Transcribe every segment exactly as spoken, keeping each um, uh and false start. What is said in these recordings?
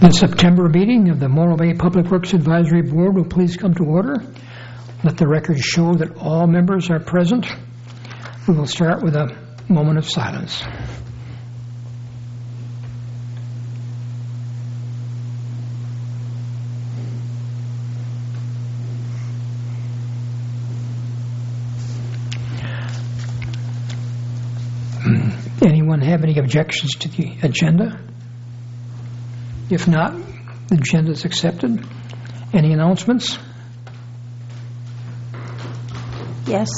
The September meeting of the Morro Bay Public Works Advisory Board will please come to order. Let the record show that all members are present. We will start with a moment of silence. Anyone have any objections to the agenda? If not, the agenda is accepted. Any announcements? Yes.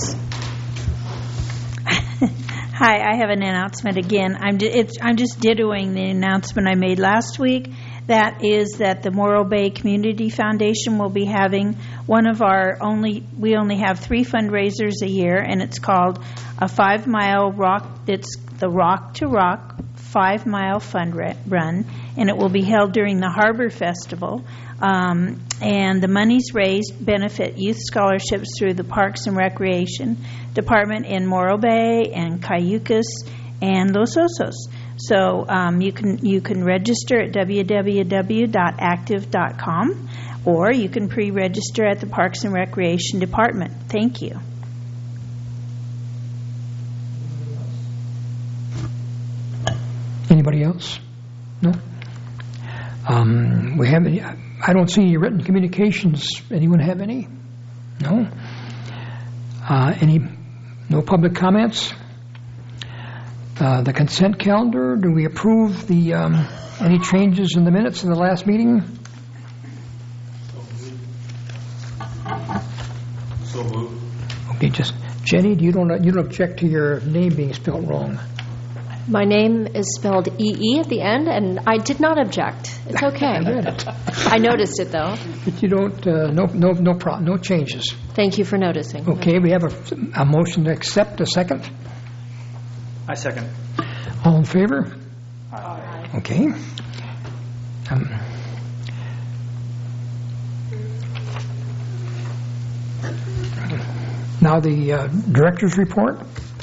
Hi, I have an announcement again. I'm, ju- it's, I'm just dittoing the announcement I made last week. That is that the Morro Bay Community Foundation will be having one of our only, we only have three fundraisers a year, and it's called a five-mile rock, it's the Rock to Rock five-mile fund run, and it will be held during the Harbor Festival. Um, and the monies raised benefit youth scholarships through the Parks and Recreation Department in Morro Bay and Cayucas and Los Osos. So um, you can you can register at w w w dot active dot com, or you can pre-register at the Parks and Recreation Department. Thank you. Anybody else? No? Um, we have any, I don't see any written communications. Anyone have any? No? Uh, any? No public comments? Uh, the consent calendar, do we approve the um, any changes in the minutes of the last meeting? So moved. Okay, just Jenny, do you don't you don't object to your name being spelled wrong? My name is spelled E E at the end, and I did not object. It's okay. I read it. I noticed it, though. But you don't, uh, no, no, no, pro- no changes. Thank you for noticing. Okay, we have a, a motion to accept. A second. I second. All in favor? Aye. Okay. Um, now the uh, director's report.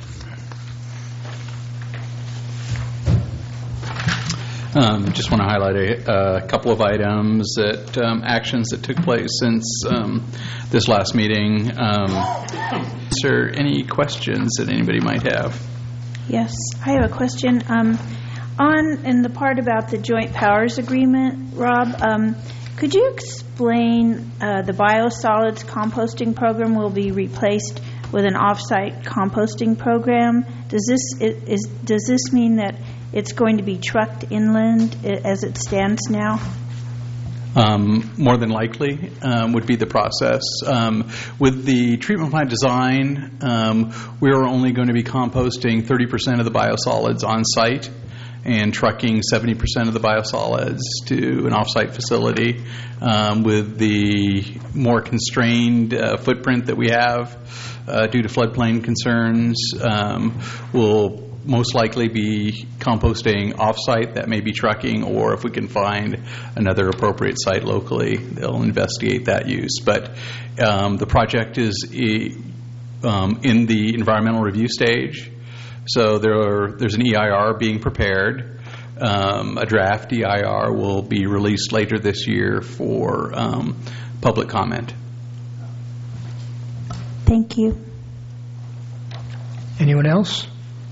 Um, just want to highlight a, a couple of items that um, actions that took place since um, this last meeting. Um, is there any questions that anybody might have? Yes, I have a question. Um, on in the part about the joint powers agreement, Rob, um, could you explain uh, the biosolids composting program will be replaced with an off-site composting program? Does this is does this mean that it's going to be trucked inland as it stands now? Um, more than likely um, would be the process. Um, with the treatment plant design, um, we are only going to be composting thirty percent of the biosolids on site and trucking seventy percent of the biosolids to an off-site facility. Um, with the more constrained uh, footprint that we have uh, due to floodplain concerns, um, we'll most likely be composting off-site. That may be trucking, or if we can find another appropriate site locally, they'll investigate that use. But um, the project is e- um, in the environmental review stage, so there are, there's an E I R being prepared. Um, a draft E I R will be released later this year for um, public comment. Thank you. Anyone else?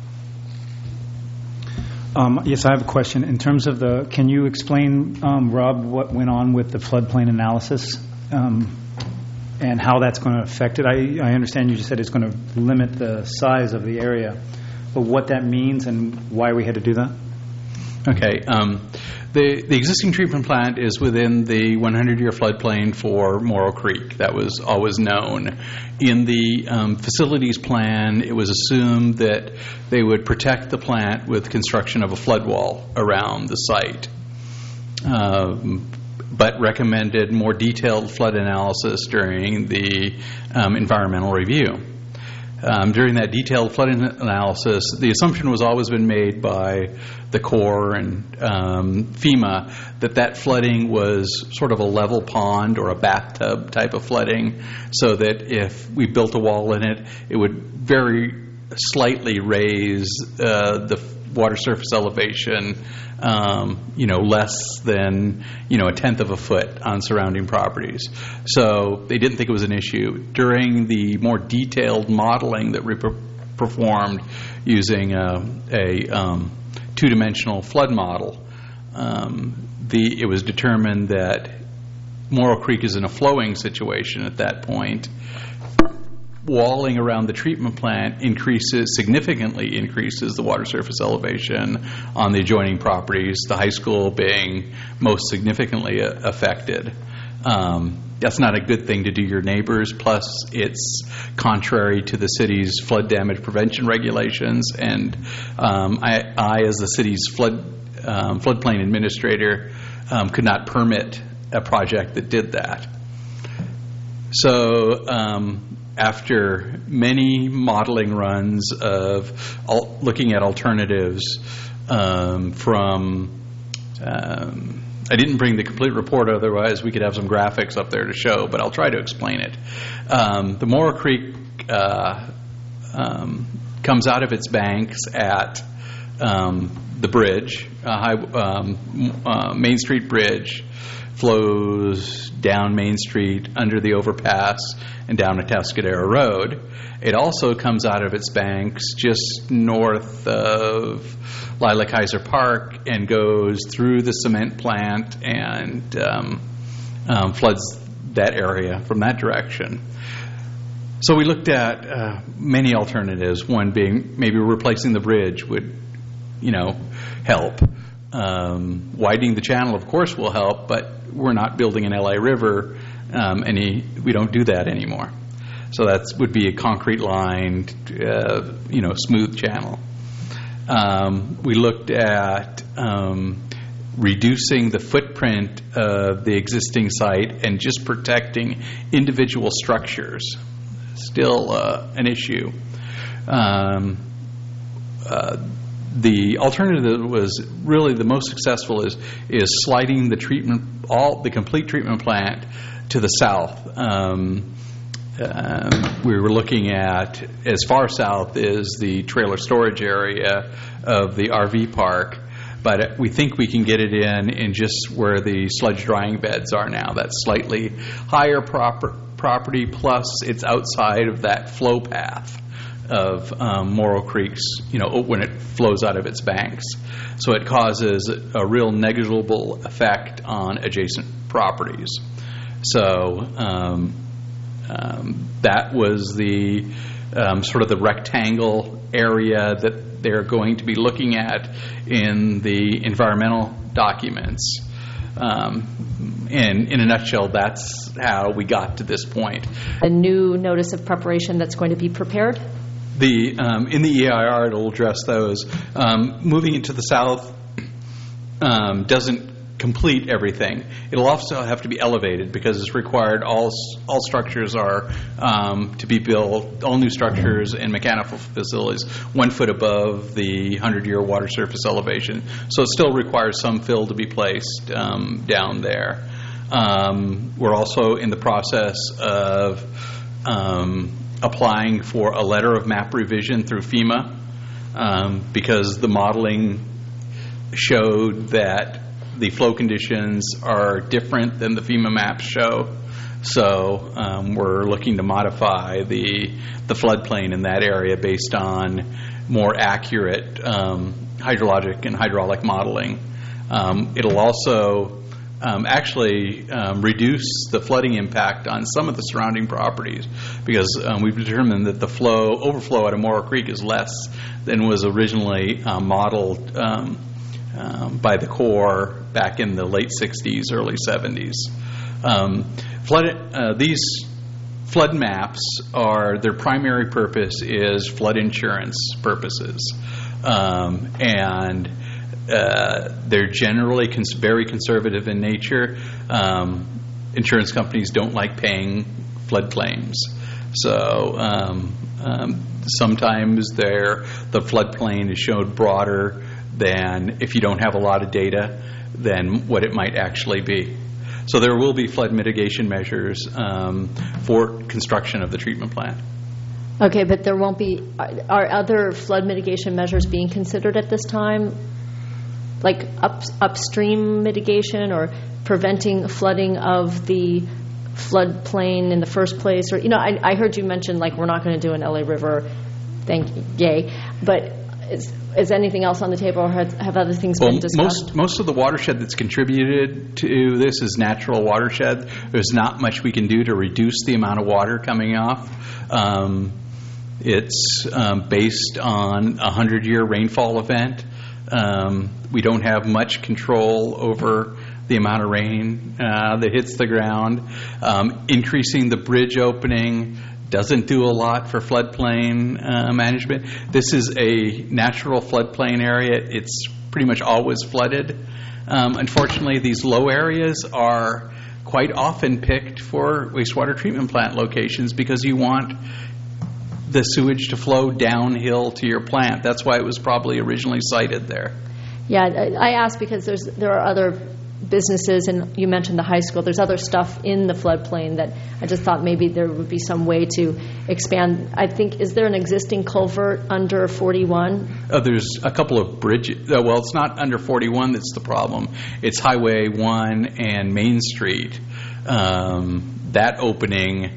Um, yes, I have a question. In terms of the, can you explain, um, Rob, what went on with the floodplain analysis um, and how that's going to affect it? I, I understand you just said it's going to limit the size of the area, but what that means and why we had to do that? Okay. Um, the, the existing treatment plant is within the hundred-year floodplain for Morro Creek. That was always known. In the um, facilities plan, it was assumed that they would protect the plant with construction of a flood wall around the site, um, but recommended more detailed flood analysis during the um, environmental review. Um, during that detailed flood analysis, the assumption was always been made by the Corps and um, FEMA that that flooding was sort of a level pond or a bathtub type of flooding, so that if we built a wall in it, it would very slightly raise uh, the water surface elevation um, you know, less than, you know, a tenth of a foot on surrounding properties. So they didn't think it was an issue. During the more detailed modeling that we per- performed using a, a um, two-dimensional flood model, um, the it was determined that Morrill Creek is in a flowing situation at that point. Walling around the treatment plant increases, significantly increases the water surface elevation on the adjoining properties, the high school being most significantly affected. Um, that's not a good thing to do your neighbors, plus it's contrary to the city's flood damage prevention regulations, and um, I, I, as the city's flood um, floodplain administrator, um, could not permit a project that did that. So um, after many modeling runs of al- looking at alternatives um, from, um, I didn't bring the complete report, otherwise we could have some graphics up there to show, but I'll try to explain it. Um, the Morrill Creek uh, um, comes out of its banks at um, the bridge, uh, high, um, uh, Main Street Bridge, flows down Main Street, under the overpass, and down Atascadero Road. It also comes out of its banks just north of Lila Kaiser Park and goes through the cement plant and um, um, floods that area from that direction. So we looked at uh, many alternatives, one being maybe replacing the bridge would, you know, help. Um, widening the channel, of course, will help, but we're not building an L A River. Um, any, we don't do that anymore. So that would be a concrete lined, uh, you know, smooth channel. Um, we looked at um, reducing the footprint of the existing site and just protecting individual structures. Still uh, an issue. Um, uh, The alternative that was really the most successful is is sliding the treatment, all the complete treatment plant to the south. Um, um, we were looking at as far south as the trailer storage area of the R V park, but we think we can get it in in just where the sludge drying beds are now. That's slightly higher proper, property, plus it's outside of that flow path of um, Morrill Creek's, you know, when it flows out of its banks. So it causes a real negligible effect on adjacent properties. So um, um, that was the um, sort of the rectangle area that they're going to be looking at in the environmental documents. Um, and in a nutshell, that's how we got to this point. A new notice of preparation that's going to be prepared? The um, in the E I R, it'll address those. Um, moving into the south um, doesn't complete everything. It'll also have to be elevated because it's required. All all structures are um, to be built. All new structures and mechanical facilities one foot above the hundred-year water surface elevation. So it still requires some fill to be placed um, down there. Um, we're also in the process of Um, applying for a letter of map revision through FEMA um, because the modeling showed that the flow conditions are different than the FEMA maps show. So um, we're looking to modify the the floodplain in that area based on more accurate um, hydrologic and hydraulic modeling. Um, it'll also Um, actually um, reduce the flooding impact on some of the surrounding properties because um, we've determined that the flow overflow out of Morrill Creek is less than was originally uh, modeled um, um, by the Corps back in the late sixties, early seventies. Um, flood, uh, these flood maps are, their primary purpose is flood insurance purposes. Um, and Uh, they're generally cons- very conservative in nature. Um, insurance companies don't like paying flood claims. So um, um, sometimes they're, the floodplain is shown broader than, if you don't have a lot of data, than what it might actually be. So there will be flood mitigation measures um, for construction of the treatment plant. Okay, but there won't be, are other flood mitigation measures being considered at this time? like up, upstream mitigation or preventing flooding of the floodplain in the first place? Or, you know, I, I heard you mention, like, we're not going to do an L A River, thank you, yay. But is, is anything else on the table, or have, have other things well, been discussed? Most, most of the watershed that's contributed to this is natural watershed. There's not much we can do to reduce the amount of water coming off. Um, it's um, based on a hundred-year rainfall event. Um, we don't have much control over the amount of rain uh, that hits the ground. Um, increasing the bridge opening doesn't do a lot for floodplain uh, management. This is a natural floodplain area. It's pretty much always flooded. Um, unfortunately, these low areas are quite often picked for wastewater treatment plant locations because you want the sewage to flow downhill to your plant. That's why it was probably originally sited there. Yeah, I I asked because there's there are other businesses, and you mentioned the high school. There's other stuff in the floodplain that I just thought maybe there would be some way to expand. I think, is there an existing culvert under forty-one? Uh, there's a couple of bridges. Uh, well, it's not under forty-one that's the problem. It's Highway one and Main Street. Um, that opening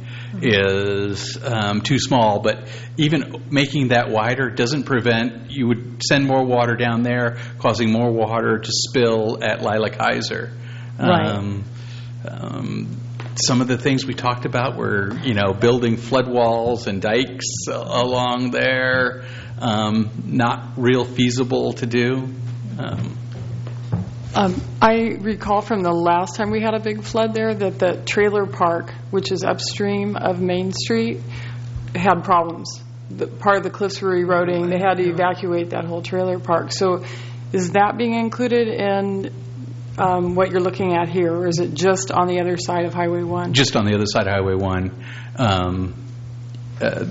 is um, too small, but even making that wider doesn't prevent, you would send more water down there, causing more water to spill at Lila Kaiser. Right. Um, um, some of the things we talked about were, you know, building flood walls and dikes along there, um, not real feasible to do. Um, Um, I recall from the last time we had a big flood there that the trailer park, which is upstream of Main Street, had problems. The, part of the cliffs were eroding. They had to evacuate that whole trailer park. So is that being included in um, what you're looking at here, or is it just on the other side of Highway one? Just on the other side of Highway one. Um, uh,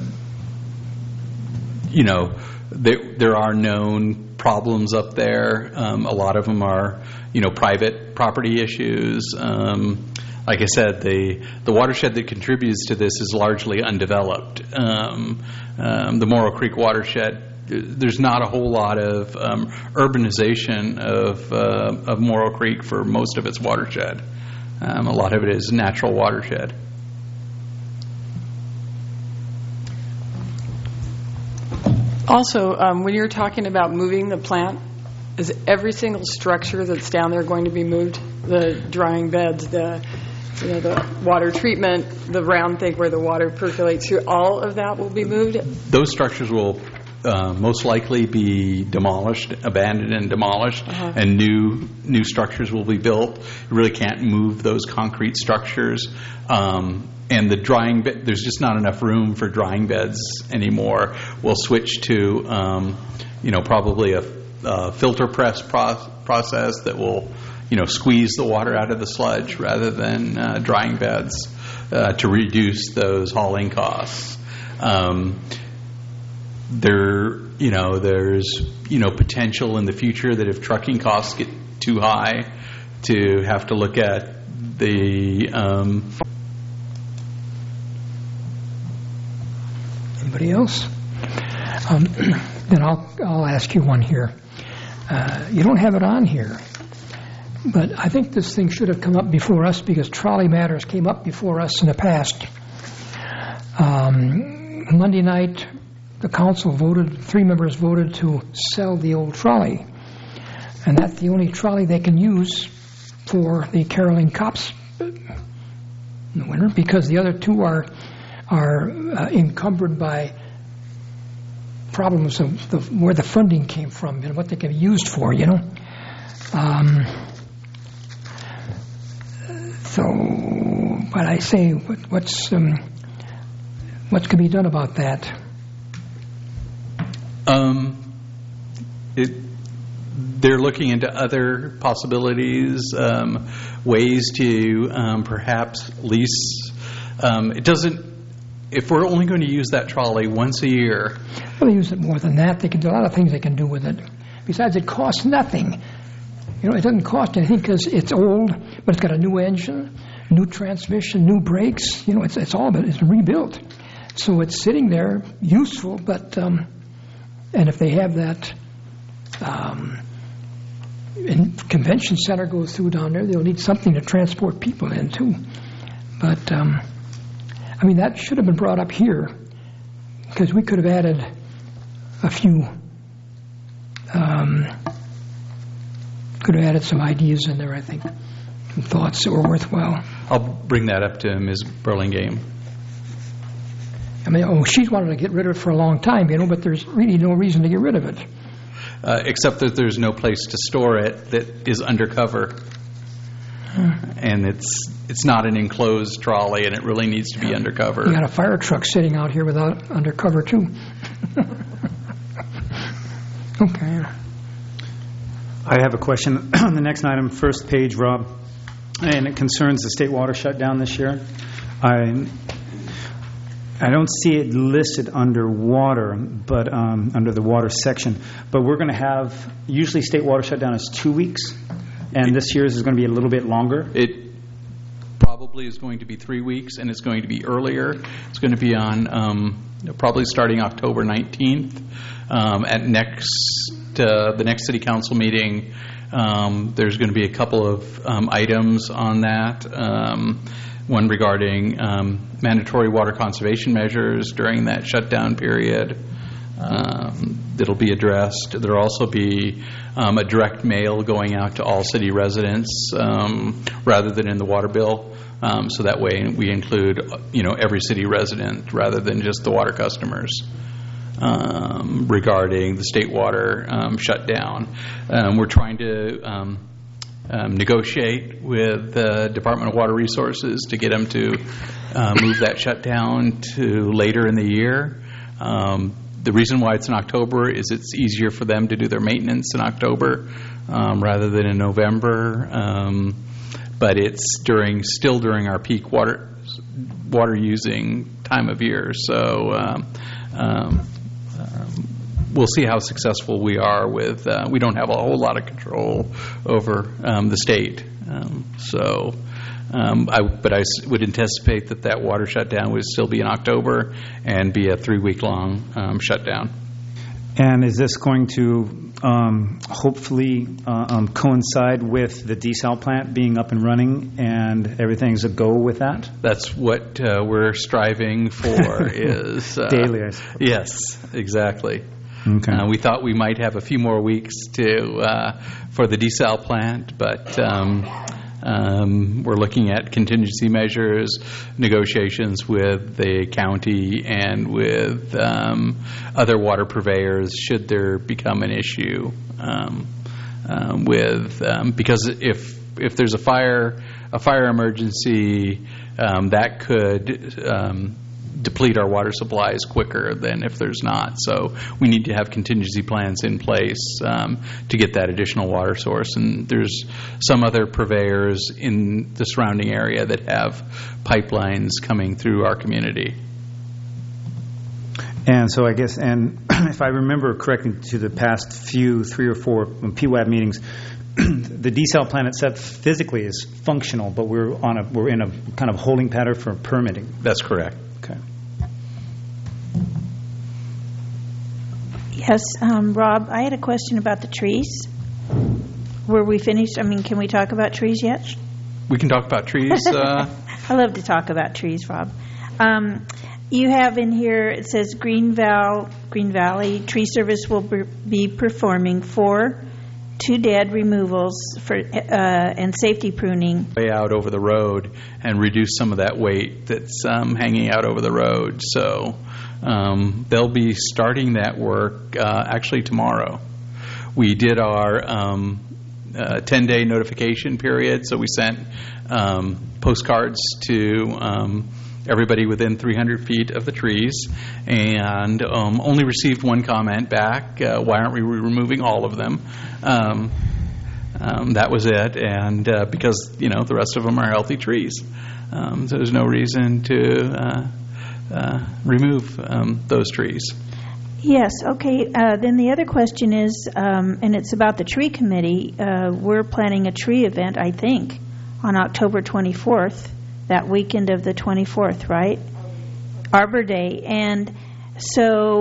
you know, there, there are known problems up there. Um, a lot of them are, you know, private property issues. Um, like I said, the the watershed that contributes to this is largely undeveloped. Um, um, the Morrow Creek watershed, there's not a whole lot of um, urbanization of uh, of Morrow Creek for most of its watershed. Um, a lot of it is natural watershed. Also, um, when you're talking about moving the plant, is every single structure that's down there going to be moved? The drying beds, the you know, the water treatment, the round thing where the water percolates through, all of that will be moved? Those structures will uh, most likely be demolished, abandoned and demolished, Uh-huh. and new new structures will be built. You really can't move those concrete structures. Um, and the drying bed, there's just not enough room for drying beds anymore. We'll switch to, um, you know, probably a, a filter press pro- process that will, you know, squeeze the water out of the sludge rather than uh, drying beds uh, to reduce those hauling costs. Um, there, you know, there's, you know, potential in the future that if trucking costs get too high, to have to look at the. Um, Anybody else? Um, then I'll I'll ask you one here. Uh, you don't have it on here, but I think this thing should have come up before us because trolley matters came up before us in the past. Um, Monday night, the council voted, three members voted to sell the old trolley, and that's the only trolley they can use for the caroling cops in the winter because the other two are are uh, encumbered by problems of the, where the funding came from and what they can be used for, you know. Um, so, but I say, what, what's um, what can be done about that? Um, it, they're looking into other possibilities, um, ways to um, perhaps lease. Um, it doesn't. If we're only going to use that trolley once a year, Well, they use it more than that. They can do a lot of things they can do with it. Besides, it costs nothing. You know, it doesn't cost anything because it's old, but it's got a new engine, new transmission, new brakes. You know, it's it's all of it. It's rebuilt, so it's sitting there, useful. But um, and if they have that um, and convention center goes through down there, they'll need something to transport people in too. But, um, I mean, that should have been brought up here, because we could have added a few, um, could have added some ideas in there, I think, some thoughts that were worthwhile. I'll bring that up to Miz Burlingame. I mean, oh, she's wanted to get rid of it for a long time, you know, but there's really no reason to get rid of it. Uh, except that there's no place to store it that is undercover. And it's it's not an enclosed trolley, and it really needs to be You undercover. got a fire truck sitting out here without undercover too. Okay. I have a question on the next item, first page, Rob, and it concerns the state water shutdown this year. I I don't see it listed under water, but um, under the water section. But we're going to have, usually state water shutdown is two weeks, and this year's is going to be a little bit longer. It probably is going to be three weeks, and it's going to be earlier. It's going to be on um, probably starting October nineteenth. Um, at next uh, the next city council meeting, um, there's going to be a couple of um, items on that. Um, one regarding um, mandatory water conservation measures during that shutdown period. Um, that'll be addressed. There'll also be um, a direct mail going out to all city residents um, rather than in the water bill. Um, so that way we include, you know, every city resident rather than just the water customers. Um, regarding the state water um, shutdown, um, we're trying to um, um, negotiate with the Department of Water Resources to get them to uh, move that shutdown to later in the year. Um, the reason why it's in October is it's easier for them to do their maintenance in October um, rather than in November. Um, but it's during still during our peak water water using time of year. So. Um, um, Um, we'll see how successful we are with, uh, we don't have a whole lot of control over um, the state. Um, so, um, I, but I s- would anticipate that that water shutdown would still be in October and be a three-week-long um, shutdown. And is this going to um, hopefully uh, um, coincide with the desal plant being up and running and everything's a go with that? That's what uh, we're striving for is... Uh, Daily, I suppose. Yes, exactly. Okay. Uh, we thought we might have a few more weeks to uh, for the desal plant, but um, um, we're looking at contingency measures, negotiations with the county and with um, other water purveyors should there become an issue um, um, with um, because if if there's a fire a fire emergency um, that could um, deplete our water supplies quicker than if there's not. So we need to have contingency plans in place um, to get that additional water source. And there's some other purveyors in the surrounding area that have pipelines coming through our community. And so I guess, and if I remember correctly to the past few, three or four P W A B meetings, the desal plant itself physically is functional, but we're on a we're in a kind of holding pattern for permitting. That's correct. Okay. Yes, um, Rob, I had a question about the trees. Were we finished? I mean, can we talk about trees yet? We can talk about trees. Uh, I love to talk about trees, Rob. Um, you have in here, it says Green, Val, Green Valley Tree Service will be performing four two dead removals for uh, and safety pruning. way out over the road and reduce some of that weight that's um, hanging out over the road. So um, they'll be starting that work uh, actually tomorrow. We did our um, uh, ten-day notification period, so we sent um, postcards to um, everybody within three hundred feet of the trees, and um, only received one comment back. Uh, why aren't we removing all of them? Um, um, that was it, and uh, because you know the rest of them are healthy trees, um, so there's no reason to uh, uh, remove um, those trees. Yes, okay. Uh, then the other question is, um, and it's about the tree committee. Uh, we're planning a tree event, I think, on October twenty-fourth, that weekend of the twenty-fourth, right? Arbor Day. And so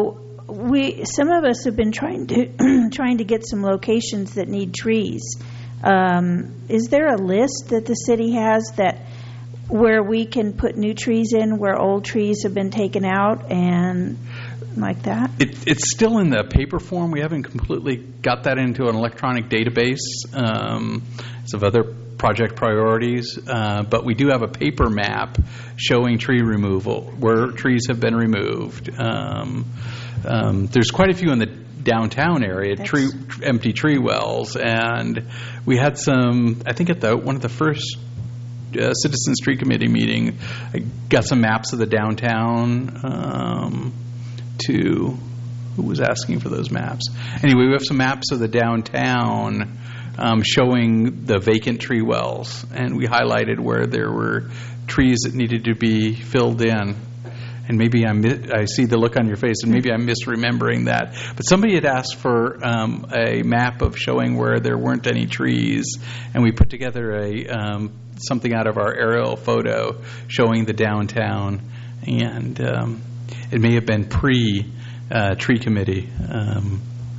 we, some of us have been trying to, trying to get some locations that need trees. Um, is there a list that the city has that, where we can put new trees in, where old trees have been taken out and like that? It, it's still in the paper form. We haven't completely got that into an electronic database. Um, of other project priorities, uh, but we do have a paper map showing tree removal, where trees have been removed. Um, um, there's quite a few in the downtown area, tree, empty tree wells, and we had some, I think at the one of the first uh, Citizens Tree Committee meeting, I got some maps of the downtown um, to, who was asking for those maps? Anyway, we have some maps of the downtown Um, showing the vacant tree wells, and we highlighted where there were trees that needed to be filled in. And maybe I'm, I see the look on your face, and maybe I'm misremembering that. But somebody had asked for um, a map of showing where there weren't any trees, and we put together a um, something out of our aerial photo showing the downtown, and um, it may have been pre uh, tree committee. Um,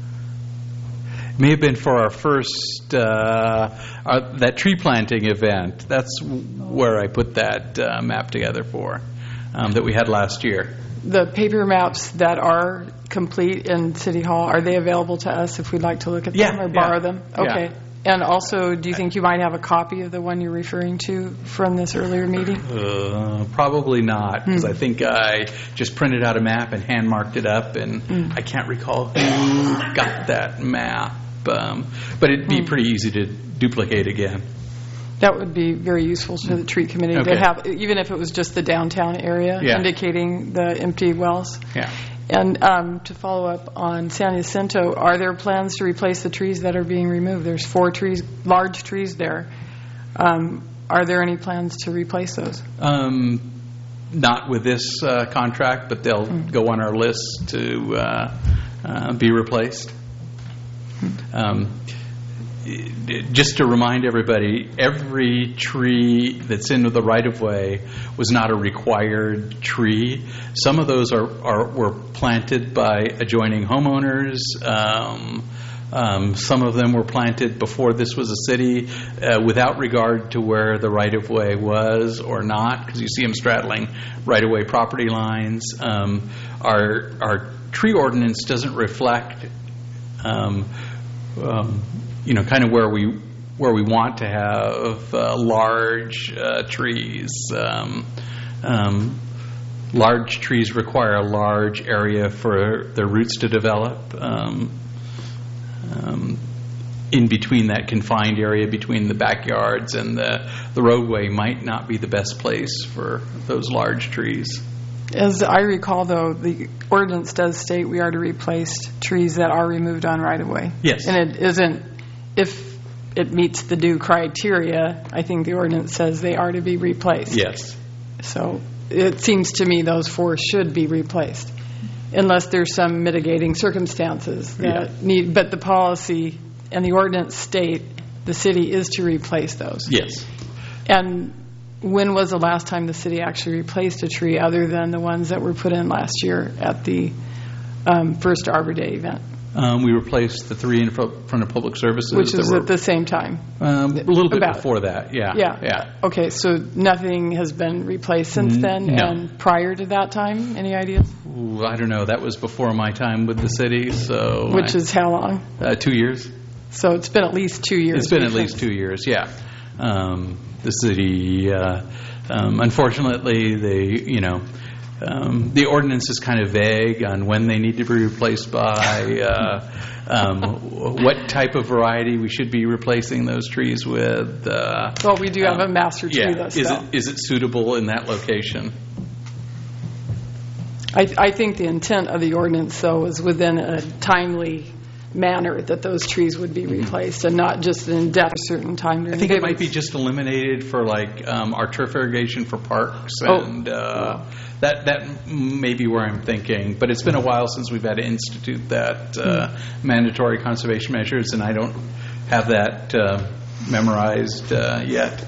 May have been for our first uh, our, that tree planting event. That's where I put that uh, map together for um, that we had last year. The paper maps that are complete in City Hall, are they available to us if we'd like to look at Yeah, them or yeah. borrow them? Okay. Yeah. And also, do you think you might have a copy of the one you're referring to from this earlier meeting? Uh, probably not, because Hmm. I think I just printed out a map and hand marked it up, and Hmm. I can't recall who got that map. Um, but it'd be Hmm. pretty easy to duplicate again. That would be very useful to the tree committee Okay. to have, even if it was just the downtown area, Yeah. indicating the empty wells. Yeah. And um, to follow up on San Jacinto, are there plans to replace the trees that are being removed? There's four trees, large trees there. Um, are there any plans to replace those? Um, not with this uh, contract, but they'll go on our list to uh, uh, be replaced. Um, just to remind everybody, every tree that's into the right-of-way was not a required tree. Some of those are, are were planted by adjoining homeowners. Um, um, some of them were planted before this was a city, uh, without regard to where the right-of-way was or not, because you see them straddling right-of-way property lines. Um, our our tree ordinance doesn't reflect Um, um, you know, kind of where we where we want to have uh, large uh, trees. Um, um, large trees require a large area for their roots to develop. Um, um, in between that confined area between the backyards and the the roadway might not be the best place for those large trees. As I recall, though, the ordinance does state we are to replace trees that are removed on right-of-way. Yes. And it isn't, if it meets the due criteria, I think the ordinance says they are to be replaced. Yes. So it seems to me those four should be replaced, unless there's some mitigating circumstances that Yeah. need, but the policy and the ordinance state the city is to replace those. Yes. And when was the last time the city actually replaced a tree other than the ones that were put in last year at the um, first Arbor Day event? Um, we replaced the three in fro- front of public services. Which that is were, at the same time. um, a little bit About- before that. Yeah. Yeah. Yeah. Okay, so nothing has been replaced since N- then? no. And prior to that time, any ideas? Ooh, I don't know. That was before my time with the city. So Which I- is how long? uh, two years. So it's been at least two years. It's been at because- least two years. Yeah. Um, the city, uh, um, unfortunately, they, you know, um, the ordinance is kind of vague on when they need to be replaced by, uh, um, what type of variety we should be replacing those trees with. Uh, Well, we do have a um, master tree yeah. list, Is though. it is it suitable in that location? I, I think the intent of the ordinance, though, is within a timely manner that those trees would be replaced and not just in death a certain time during I think the it day. might be just eliminated for like um, our turf irrigation for parks, Oh. and uh, that that may be where I'm thinking. But it's been a while since we've had to institute that uh, Hmm. mandatory conservation measures, and I don't have that uh, memorized uh, yet.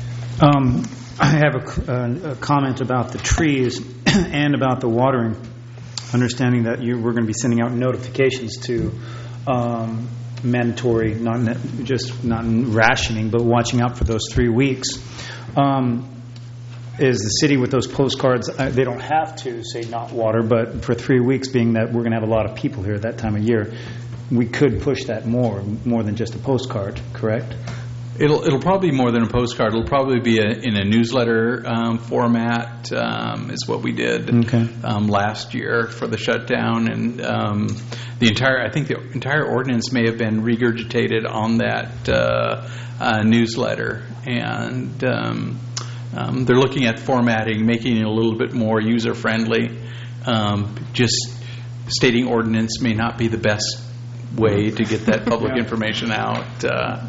Um, I have a, c- uh, a comment about the trees and about the watering understanding that you were going to be sending out notifications to um, mandatory, not ne- just not rationing, but watching out for those three weeks. Um, is the city with those postcards, uh, they don't have to say not water, but for three weeks, being that we're going to have a lot of people here at that time of year, we could push that more, more than just a postcard, correct? It'll it'll probably be more than a postcard. It'll probably be a, in a newsletter um, format. Um, is what we did Okay. um, last year for the shutdown, and um, the entire. I think the entire ordinance may have been regurgitated on that uh, uh, newsletter, and um, um, they're looking at formatting, making it a little bit more user friendly. Um, just stating ordinance may not be the best way to get that public Yeah. information out. Uh,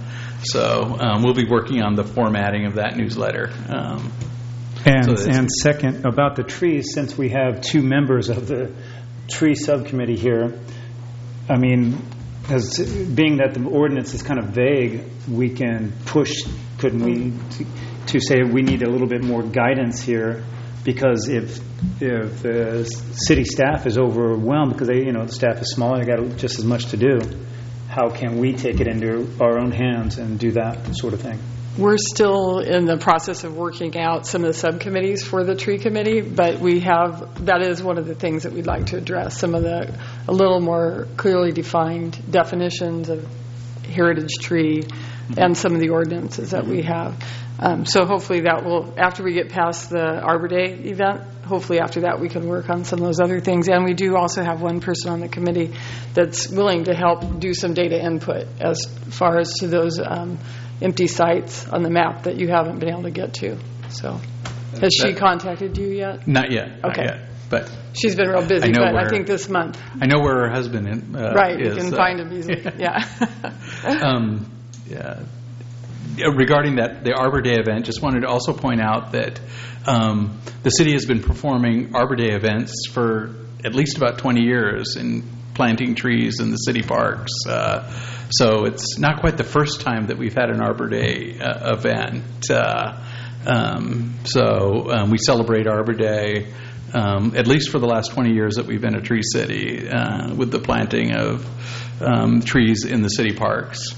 So um, we'll be working on the formatting of that newsletter. Um, And, So that's- and second, about the trees, since we have two members of the tree subcommittee here, I mean, as being that the ordinance is kind of vague, we can push, couldn't we, to, to say we need a little bit more guidance here, because if if the city staff is overwhelmed, because they, you know, the staff is small, they got just as much to do, how can we take it into our own hands and do that sort of thing? We're still in the process of working out some of the subcommittees for the tree committee, but we have, that is one of the things that we'd like to address, some of the, a little more clearly defined definitions of heritage tree and some of the ordinances that we have. Um, so hopefully that will, after we get past the Arbor Day event, hopefully after that we can work on some of those other things. And we do also have one person on the committee that's willing to help do some data input as far as to those um, empty sites on the map that you haven't been able to get to. So has she That- contacted you yet? not yet. Not Okay. yet. But She's been real busy, I know but I where- think this month. I know where her husband in, uh, Right, is. you can uh, find him easily. Yeah. um, yeah. Regarding that, the Arbor Day event, just wanted to also point out that um, the city has been performing Arbor Day events for at least about twenty years in planting trees in the city parks. Uh, so it's not quite the first time that we've had an Arbor Day uh, event. Uh, um, so um, we celebrate Arbor Day um, at least for the last twenty years that we've been a tree city uh, with the planting of um, trees in the city parks.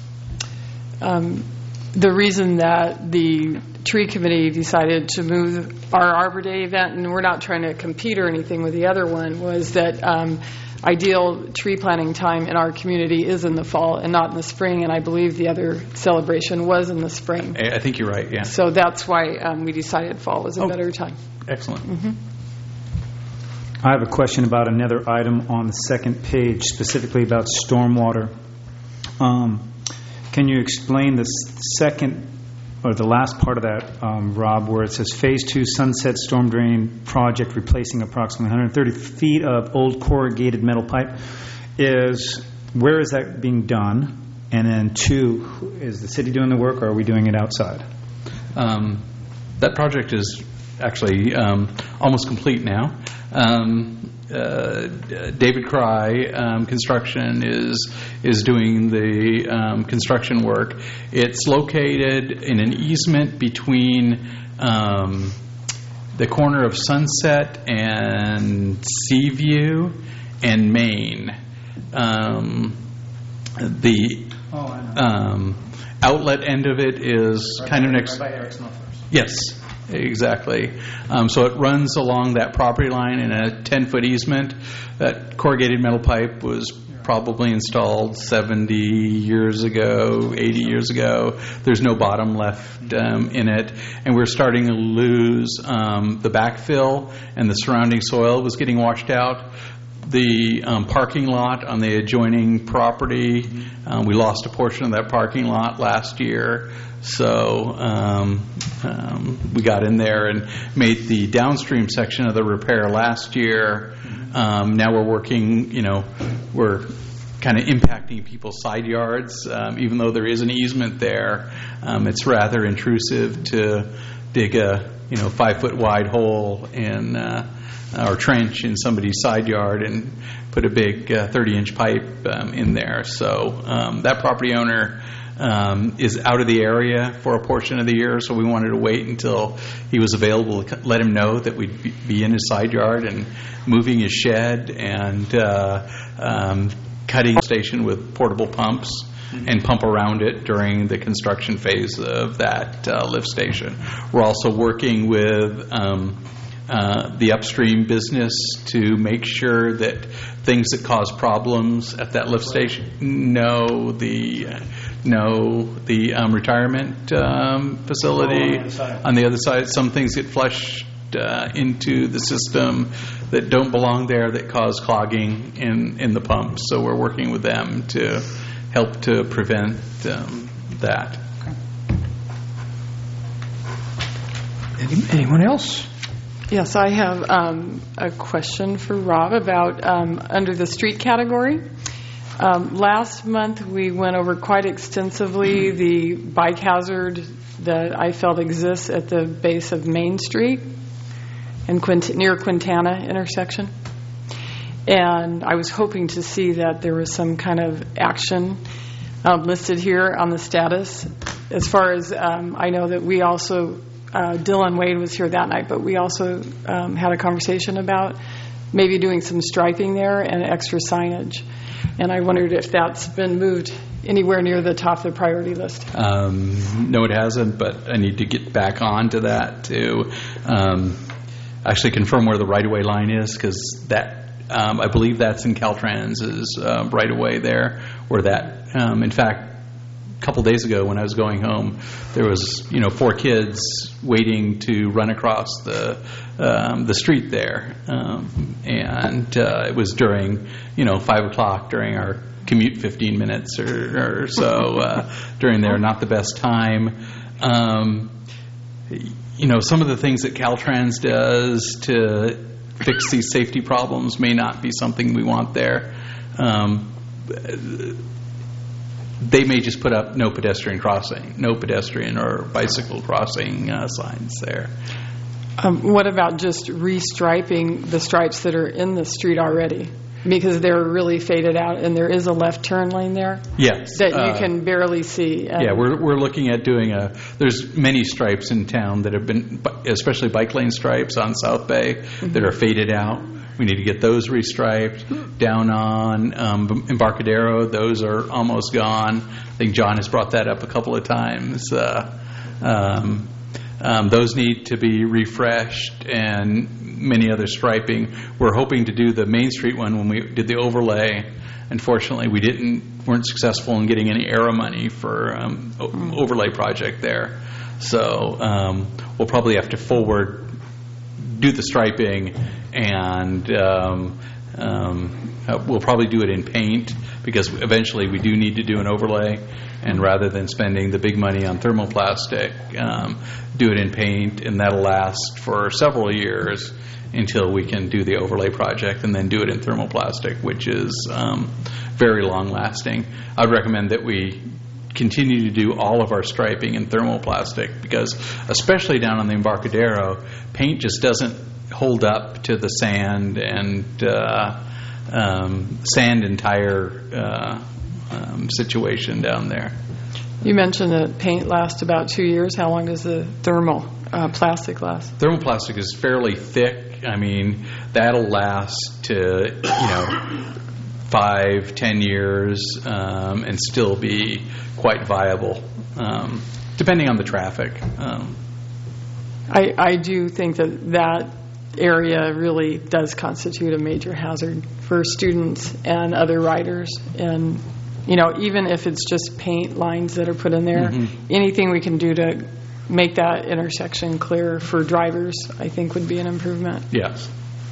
Um, the reason that the tree committee decided to move our Arbor Day event, and we're not trying to compete or anything with the other one, was that um, ideal tree planting time in our community is in the fall and not in the spring, and I believe the other celebration was in the spring. I I think you're right, yeah. So that's why um, we decided fall was a Oh. better time. Excellent. I have a question about another item on the second page, specifically about stormwater. Um, Can you explain the s- second, or the last part of that, um, Rob, where it says Phase Two Sunset Storm Drain Project replacing approximately one hundred thirty feet of old corrugated metal pipe? Is, where is that being done? And then two, is the city doing the work, or are we doing it outside? Um, that project is actually um, almost complete now. Um, uh, David Cry um, Construction is is doing the um, construction work. It's located in an easement between um, the corner of Sunset and Seaview and Main. Um, the um, outlet end of it is kind of next. Yes, exactly. Um, so it runs along that property line in a ten-foot easement. That corrugated metal pipe was probably installed seventy years ago, eighty years ago. There's no bottom left um, in it. And we're starting to lose um, the backfill, and the surrounding soil was getting washed out. The um, parking lot on the adjoining property, um, we lost a portion of that parking lot last year. So um, um, we got in there and made the downstream section of the repair last year. Um, now we're working, you know, we're kind of impacting people's side yards. Um, even though there is an easement there, um, it's rather intrusive to dig a, you know, five-foot wide hole in uh, or trench in somebody's side yard and put a big uh, thirty-inch pipe um, in there. So um, that property owner um, is out of the area for a portion of the year, so we wanted to wait until he was available to let him know that we'd be- be in his side yard and moving his shed and uh, um, cutting the station with portable pumps and pump around it during the construction phase of that uh, lift station. We're also working with um, uh, the upstream business to make sure that things that cause problems at that lift station, no, the uh, no, the um, retirement um, facility on the other side. on the other side, some things get flushed uh, into the system that don't belong there that cause clogging in, in the pumps. So we're working with them to help to prevent um, that. Any, anyone else? Yes, I have um, a question for Rob about um, under the street category. Um, last month we went over quite extensively the bike hazard that I felt exists at the base of Main Street and Quint- near Quintana intersection. And I was hoping to see that there was some kind of action um, listed here on the status. As far as um, I know that we also, uh, Dylan Wade was here that night, but we also um, had a conversation about maybe doing some striping there and extra signage. And I wondered if that's been moved anywhere near the top of the priority list. Um, no, it hasn't, but I need to get back on to that to um, actually confirm where the right-of-way line is, because that Um, I believe that's in Caltrans's uh, right away there, where that, um, in fact, a couple days ago when I was going home, there was, you know, four kids waiting to run across the um, the street there, um, and uh, it was during, you know, five o'clock during our commute, fifteen minutes or, or so uh, during there. Not the best time. Um, you know, some of the things that Caltrans does to fix these safety problems may not be something we want there. Um, they may just put up no pedestrian crossing, no pedestrian or bicycle crossing uh, signs there. Um, what about just restriping the stripes that are in the street already? Because they're really faded out, and there is a left turn lane there Yes. that you uh, can barely see. And Yeah, we're we're looking at doing a. There's many stripes in town that have been, especially bike lane stripes on South Bay, mm-hmm. that are faded out. We need to get those restriped. Down on um, Embarcadero, those are almost gone. I think John has brought that up a couple of times. Uh, um, um, those need to be refreshed, and many other striping. We're hoping to do the Main Street one when we did the overlay. Unfortunately, we didn't weren't successful in getting any A R A money for um, o- overlay project there. So um, we'll probably have to forward do the striping, and um, um, uh, we'll probably do it in paint, because eventually we do need to do an overlay, and rather than spending the big money on thermoplastic, um, do it in paint, and that'll last for several years until we can do the overlay project, and then do it in thermoplastic, which is um, very long lasting. I'd recommend that we continue to do all of our striping in thermoplastic, because especially down on the Embarcadero, paint just doesn't hold up to the sand and uh, um, sand and tire uh, um, situation down there. you mentioned that paint lasts about two years. How long does the thermal uh, plastic last? Thermoplastic is fairly thick. I mean, that'll last to, you know, five, ten years um, and still be quite viable, um, depending on the traffic. Um, I, I do think that that area really does constitute a major hazard for students and other riders. And, you know, even if it's just paint lines that are put in there, mm-hmm. anything we can do to make that intersection clear for drivers, I think would be an improvement. Yes.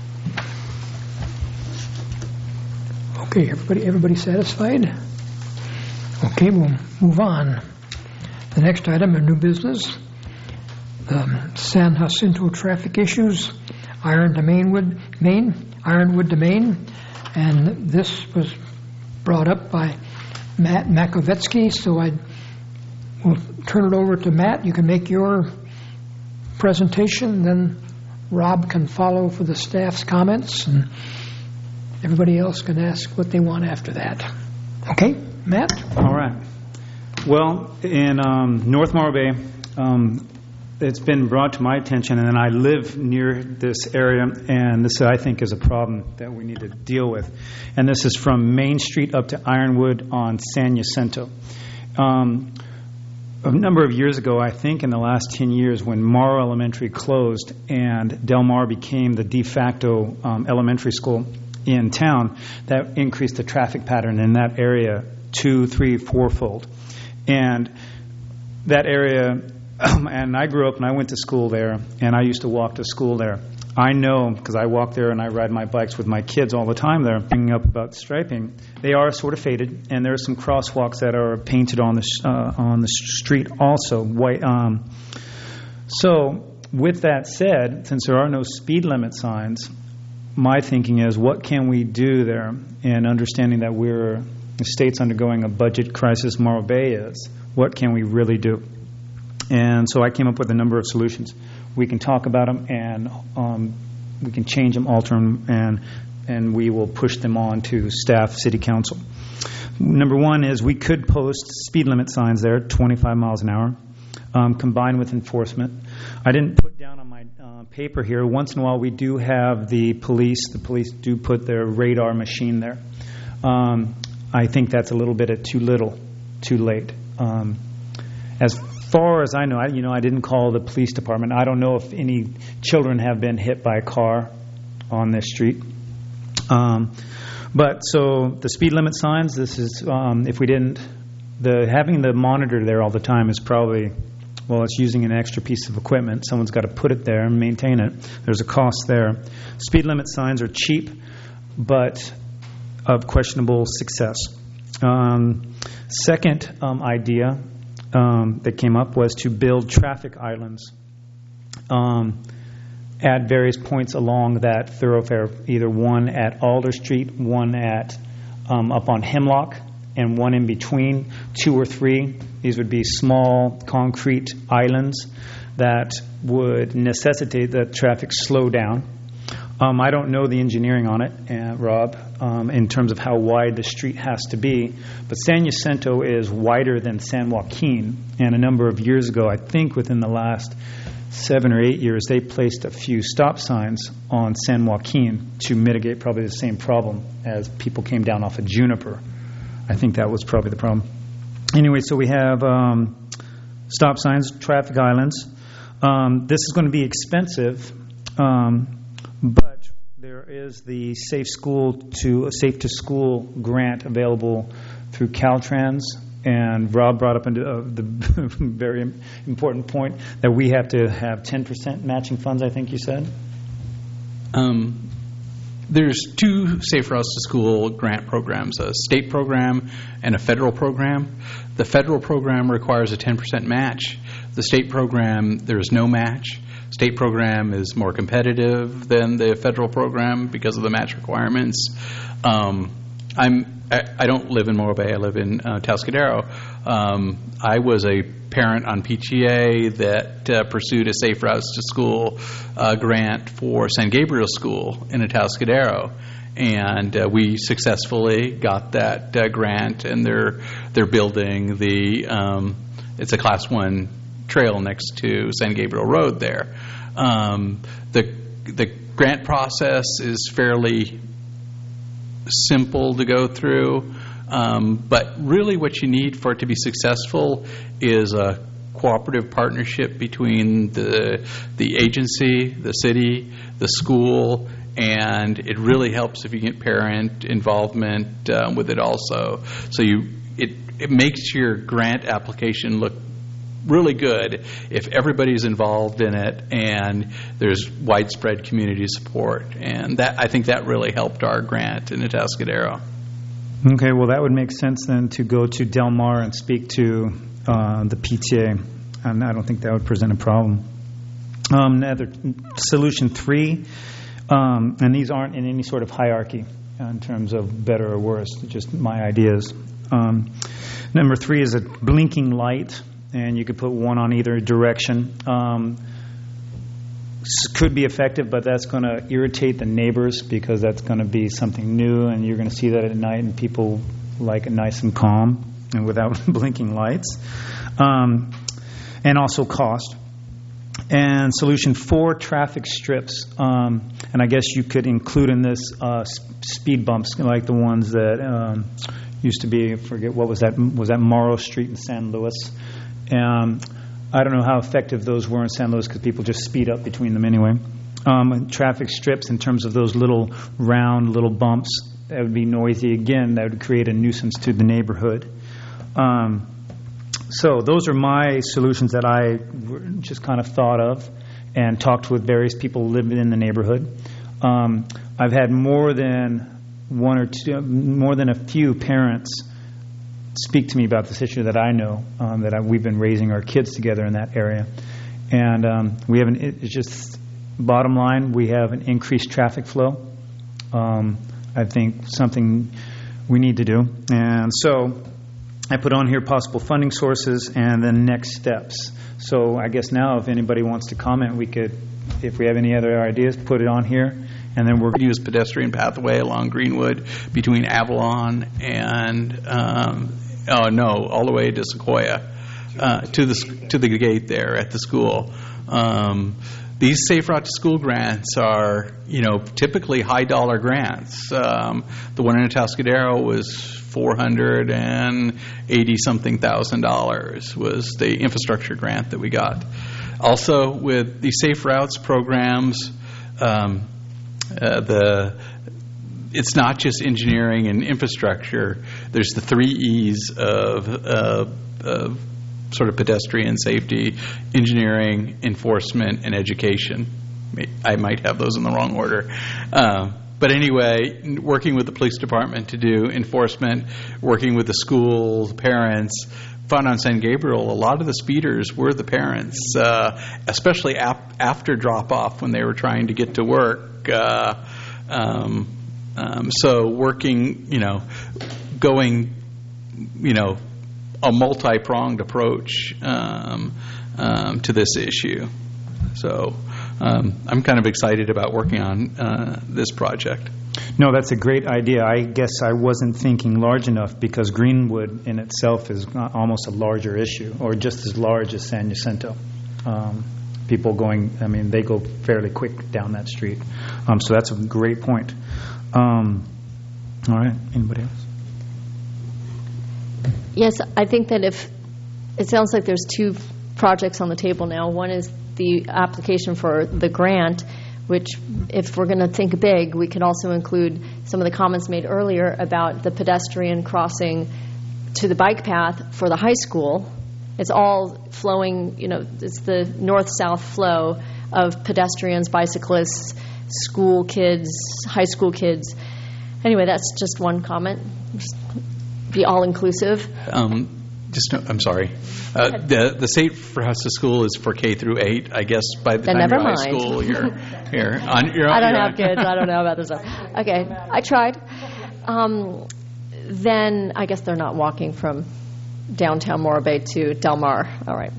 Okay, everybody, everybody satisfied? Okay, we'll move on. The next item of new business, um, San Jacinto traffic issues, Iron to Mainwood, Maine, Ironwood to Maine, and this was brought up by Matt Makovetsky, so I will turn it over to Matt. You can make your presentation, then Rob can follow for the staff's comments, and everybody else can ask what they want after that. Okay, Matt? All right. Well, in um, North Morro Bay, um, it's been brought to my attention, and I live near this area, and this, I think, is a problem that we need to deal with. And this is from Main Street up to Ironwood on San Jacinto. Um, a number of years ago, I think in the last ten years, when Morro Elementary closed and Del Mar became the de facto um, elementary school in town, that increased the traffic pattern in that area two, three, fourfold. And that area, and I grew up and I went to school there, and I used to walk to school there. I know, because I walk there and I ride my bikes with my kids all the time there, bringing up about striping, they are sort of faded, and there are some crosswalks that are painted on the uh, on the street also. White. Um, so, with that said, since there are no speed limit signs, my thinking is, what can we do there? And understanding that we're the state's undergoing a budget crisis, Morro Bay is, what can we really do? And so I came up with a number of solutions. We can talk about them, and um, we can change them, alter them, and and we will push them on to staff, city council. Number one is we could post speed limit signs there, twenty-five miles an hour, um, combined with enforcement. I didn't put down on my uh, paper here. Once in a while, we do have the police. The police do put their radar machine there. Um, I think that's a little bit of too little, too late. Um, as far as I know, I, you know, I didn't call the police department. I don't know if any children have been hit by a car on this street. Um, but so the speed limit signs, this is, um, if we didn't, the having the monitor there all the time is probably, well, it's using an extra piece of equipment. Someone's got to put it there and maintain it. There's a cost there. Speed limit signs are cheap, but of questionable success. Um, second um, idea um, that came up was to build traffic islands um, at various points along that thoroughfare, either one at Alder Street, one at um, up on Hemlock, and one in between, two or three. These would be small concrete islands that would necessitate that traffic slow down. Um, I don't know the engineering on it, uh, Rob, um, in terms of how wide the street has to be. But San Jacinto is wider than San Joaquin. And a number of years ago, I think within the last seven or eight years, they placed a few stop signs on San Joaquin to mitigate probably the same problem as people came down off of Juniper. I think that was probably the problem. Anyway, so we have um, stop signs, traffic islands. Um, this is going to be expensive. Um, But there is the Safe School to Safe to School grant available through Caltrans, and Rob brought up into, uh, the very important point that we have to have ten percent matching funds. I think you said. Um, there's two Safe Routes to School grant programs: a state program and a federal program. The federal program requires a ten percent match. The state program, there is no match. State program is more competitive than the federal program because of the match requirements. Um, I'm I, I don't live in Morro Bay. I live in uh, Atascadero. Um, I was a parent on P T A that uh, pursued a Safe Routes to School uh, grant for San Gabriel School in Atascadero, and uh, we successfully got that uh, grant. And they're they're building the um, it's a class one trail next to San Gabriel Road there. Um, the the grant process is fairly simple to go through, um, but really what you need for it to be successful is a cooperative partnership between the the agency, the city, the school, and it really helps if you get parent involvement um, with it also. So you it it makes your grant application look really good if everybody's involved in it and there's widespread community support. And that I think that really helped our grant in Atascadero. Okay, well, that would make sense then to go to Del Mar and speak to uh, the P T A, and I don't think that would present a problem. Um, another, solution three, um, and these aren't in any sort of hierarchy in terms of better or worse, just my ideas. Um, number three is a blinking light, and you could put one on either direction. Um, could be effective, but that's going to irritate the neighbors because that's going to be something new, and you're going to see that at night, and people like it nice and calm. and without blinking lights, um, and also cost. And solution four, traffic strips. Um, and I guess you could include in this uh, s- speed bumps like the ones that um, used to be, I forget, what was that? Was that Morrow Street in San Luis? Um, I don't know how effective those were in San Luis because people just speed up between them anyway. Um, traffic strips in terms of those little round little bumps, that would be noisy. Again, that would create a nuisance to the neighborhood. Um, So those are my solutions that I just kind of thought of and talked with various people living in the neighborhood. Um, I've had more than one or two, more than a few parents speak to me about this issue that I know, um, that I, we've been raising our kids together in that area. And um, we have an, it's just, bottom line, we have an increased traffic flow. Um, I think something we need to do. And so I put on here possible funding sources and then next steps. So I guess now if anybody wants to comment, we could, if we have any other ideas, put it on here. And then we're use pedestrian pathway along Greenwood between Avalon and, um, oh no, all the way to Sequoia, uh, to the to the gate there at the school. Um, These Safe Route to School grants are, you know, typically high dollar grants. Um, the one in Atascadero was four hundred eighty something thousand dollars was the infrastructure grant that we got. Also, with the Safe Routes programs, um, uh, the it's not just engineering and infrastructure. There's the three E's of, uh, of sort of pedestrian safety, engineering, enforcement, and education. I might have those in the wrong order. Um, but anyway, working with the police department to do enforcement, working with the schools, parents. Found on San Gabriel, a lot of the speeders were the parents, uh, especially ap- after drop-off when they were trying to get to work. Uh, um, um, so working, you know, going, you know, a multi-pronged approach um, um, to this issue. So um, I'm kind of excited about working on uh, this project. No, that's a great idea. I guess I wasn't thinking large enough because Greenwood in itself is almost a larger issue, or just as large as San Jacinto. Um, people going, I mean, they go fairly quick down that street. Um, so that's a great point. Um, all right, anybody else? Yes, I think that if, it sounds like there's two projects on the table now. One is the application for the grant, which if we're going to think big, we can also include some of the comments made earlier about the pedestrian crossing to the bike path for the high school. It's all flowing, you know, it's the north-south flow of pedestrians, bicyclists, school kids, high school kids. Anyway, that's just one comment. Just be all-inclusive. Um, just, no, I'm sorry. Uh, the the Safe Routes to School is for K through eight. I guess by the Then time never you're mind. high school, you're here. On, you're, I don't you're have on. kids. I don't know about this stuff. Okay, I tried. Um, then I guess they're not walking from downtown Morro Bay to Del Mar. All right.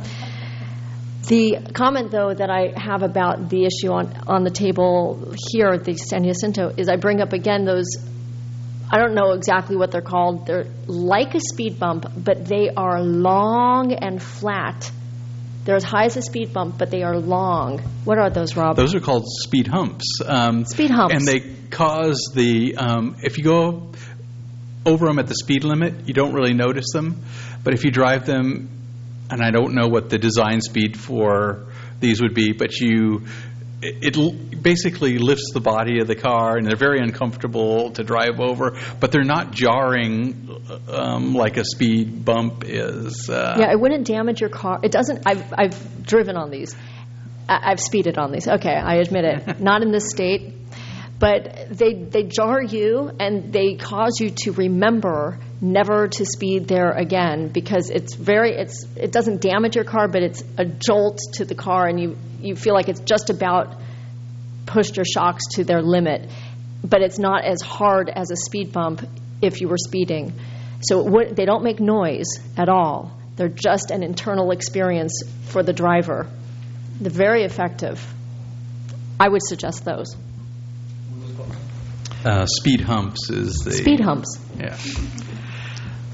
The comment, though, that I have about the issue on, on the table here at the San Jacinto is I bring up again those, I don't know exactly what they're called. They're like a speed bump, but they are long and flat. They're as high as a speed bump, but they are long. What are those, Rob? Those are called speed humps. Um, Speed humps. And they cause the, um, if you go over them at the speed limit, you don't really notice them. But if you drive them, and I don't know what the design speed for these would be, but you, it, it basically lifts the body of the car, and they're very uncomfortable to drive over, but they're not jarring um, like a speed bump is. Uh, Yeah, it wouldn't damage your car. It doesn't. I've I've driven on these. I- I've speeded on these. Okay, I admit it. Not in this state, but they they jar you and they cause you to remember never to speed there again because it's very it's it doesn't damage your car, but it's a jolt to the car, and you you feel like it's just about pushed your shocks to their limit, but it's not as hard as a speed bump if you were speeding. So it would, they don't make noise at all. They're just an internal experience for the driver. They're very effective. I would suggest those. Uh, speed humps is the Speed humps. Yeah.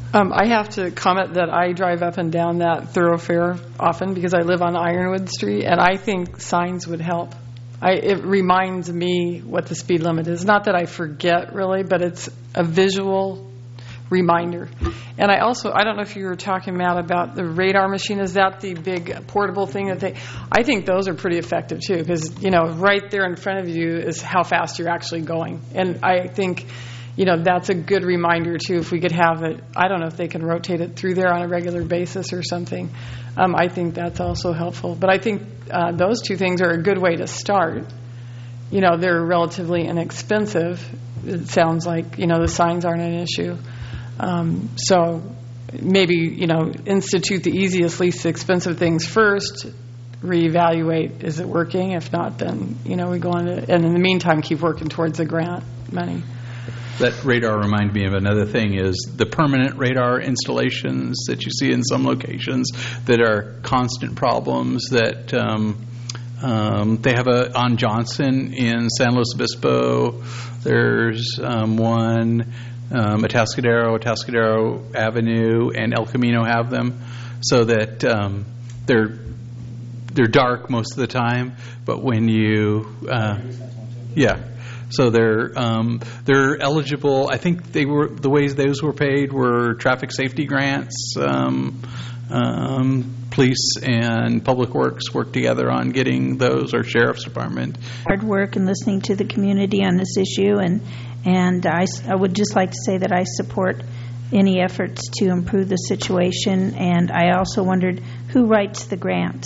Um, I have to comment that I drive up and down that thoroughfare often because I live on Ironwood Street, and I think signs would help. I, it reminds me what the speed limit is. Not that I forget, really, but it's a visual reminder. And I also, I don't know if you were talking, Matt, about the radar machine. Is that the big portable thing that they, I think those are pretty effective too, because, you know, right there in front of you is how fast you're actually going. And I think, you know, that's a good reminder too. If we could have it, I don't know if they can rotate it through there on a regular basis or something. Um, I think that's also helpful. But I think uh, those two things are a good way to start. You know, they're relatively inexpensive. It sounds like, you know, the signs aren't an issue. Um, so maybe, you know, institute the easiest, least expensive things first, reevaluate, is it working? If not, then, you know, we go on to, and in the meantime, keep working towards the grant money. That radar reminded me of another thing, is the permanent radar installations that you see in some locations that are constant problems that um, um, they have a on Johnson in San Luis Obispo. There's um, one. Um, Atascadero, Atascadero Avenue, and El Camino have them, so that um, they're they're dark most of the time. But when you, uh, yeah, so they're um, they're eligible. I think they were the ways those were paid were traffic safety grants. Um, um, police and Public Works work together on getting those, or Sheriff's Department. Hard work and listening to the community on this issue, and and I, I would just like to say that I support any efforts to improve the situation, and I also wondered who writes the grants.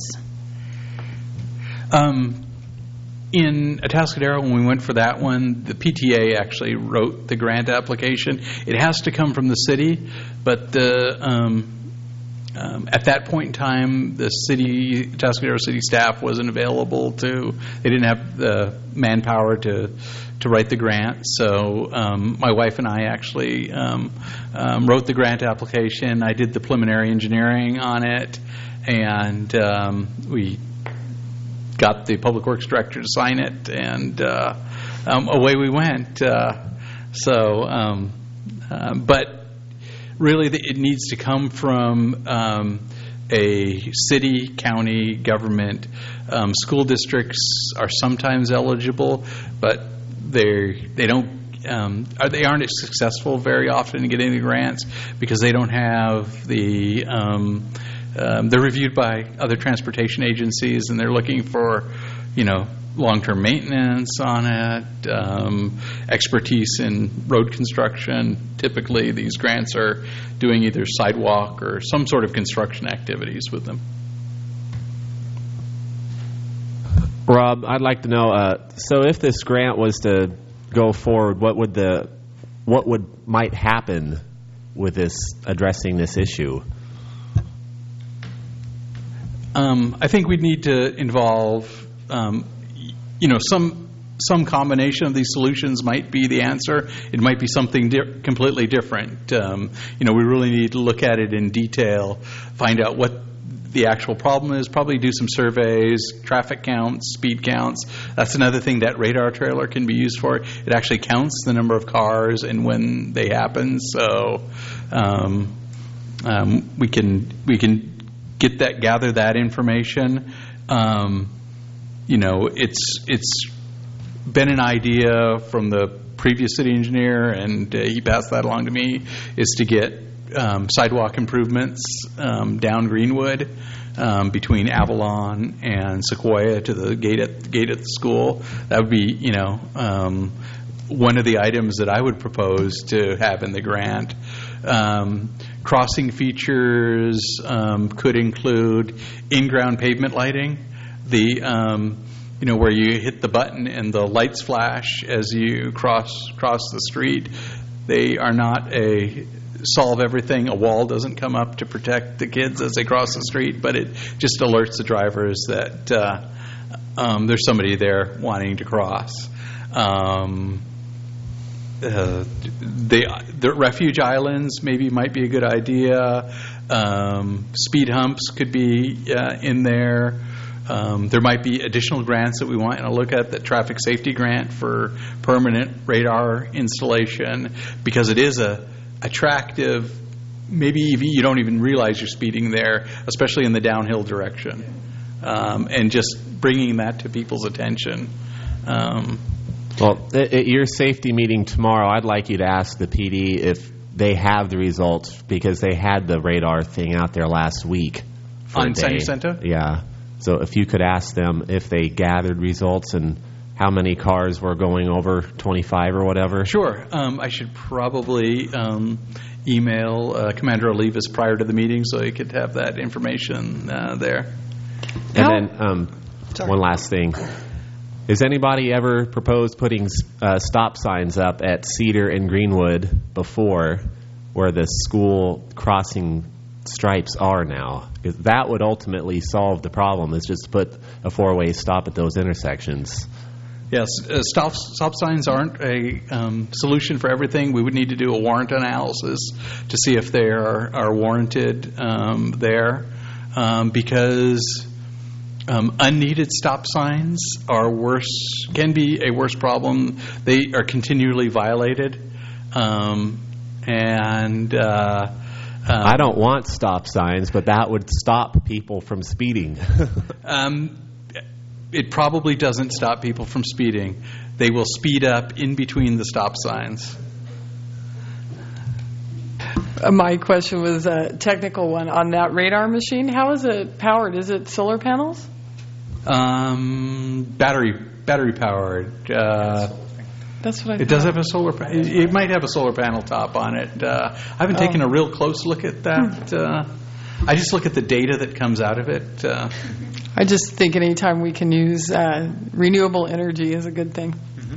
Um, in Atascadero, when we went for that one, the P T A actually wrote the grant application. It has to come from the city, but the um, Um, at that point in time, the city, Atascadero city staff wasn't available to, they didn't have the manpower to to write the grant. So um, my wife and I actually um, um, wrote the grant application. I did the preliminary engineering on it, and um, we got the Public Works Director to sign it, and uh, um, away we went. Uh, so, um, uh, but really, it needs to come from um, a city, county, government. Um, school districts are sometimes eligible, but they they don't um, are, they aren't as successful very often in getting the grants because they don't have the. Um, um, they're reviewed by other transportation agencies, and they're looking for, you know, long-term maintenance on it, um, expertise in road construction. Typically, these grants are doing either sidewalk or some sort of construction activities with them. Rob, I'd like to know, uh, so if this grant was to go forward, what would the, what would might happen with this, addressing this issue? Um, I think we'd need to involve um, you know, some some combination of these solutions might be the answer. It might be something di- completely different. Um, you know, we really need to look at it in detail, find out what the actual problem is, probably do some surveys, traffic counts, speed counts. That's another thing that radar trailer can be used for. It actually counts the number of cars and when they happen. So um, um, we can we can get that, gather that information. Um, You know, it's it's been an idea from the previous city engineer, and uh, he passed that along to me, is to get um, sidewalk improvements um, down Greenwood um, between Avalon and Sequoia to the gate at gate at the school. That would be, you know, um, one of the items that I would propose to have in the grant. Um, crossing features um, could include in-ground pavement lighting. The um, you know, where you hit the button and the lights flash as you cross cross the street. They are not a solve everything. A wall doesn't come up to protect the kids as they cross the street, but it just alerts the drivers that uh, um, there's somebody there wanting to cross. Um, uh, the, the refuge islands maybe might be a good idea. Um, speed humps could be uh, in there. Um, there might be additional grants that we want to look at, the traffic safety grant for permanent radar installation, because it is a attractive maybe even, you don't even realize you're speeding there, especially in the downhill direction. Um, and just bringing that to people's attention. Um, Well, at at your safety meeting tomorrow, I'd like you to ask the P D if they have the results, because they had the radar thing out there last week. for a On San day. Jacinto? Yeah. So if you could ask them if they gathered results and how many cars were going over twenty-five or whatever. Sure. Um, I should probably um, email uh, Commander Olivas prior to the meeting so he could have that information uh, there. And How- then um, one last thing. Has anybody ever proposed putting uh, stop signs up at Cedar and Greenwood before, where the school crossing stripes are now? 'Cause that would ultimately solve the problem, is just put a four-way stop at those intersections. Yes, uh, stop, stop signs aren't a um, solution for everything. We would need to do a warrant analysis to see if they are, are warranted um, there, um, because um, unneeded stop signs are worse, can be a worse problem. They are continually violated, um, and uh, um, I don't want stop signs, but that would stop people from speeding. Um, it probably doesn't stop people from speeding. They will speed up in between the stop signs. Uh, My question was a technical one on that radar machine. How is it powered? Is it solar panels? Um, battery battery powered. Uh, That's what I it does have a solar. Pa- it, it might have a solar panel top on it. Uh, I haven't Oh. taken a real close look at that. Uh, I just look at the data that comes out of it. Uh, I just think anytime we can use uh, renewable energy is a good thing.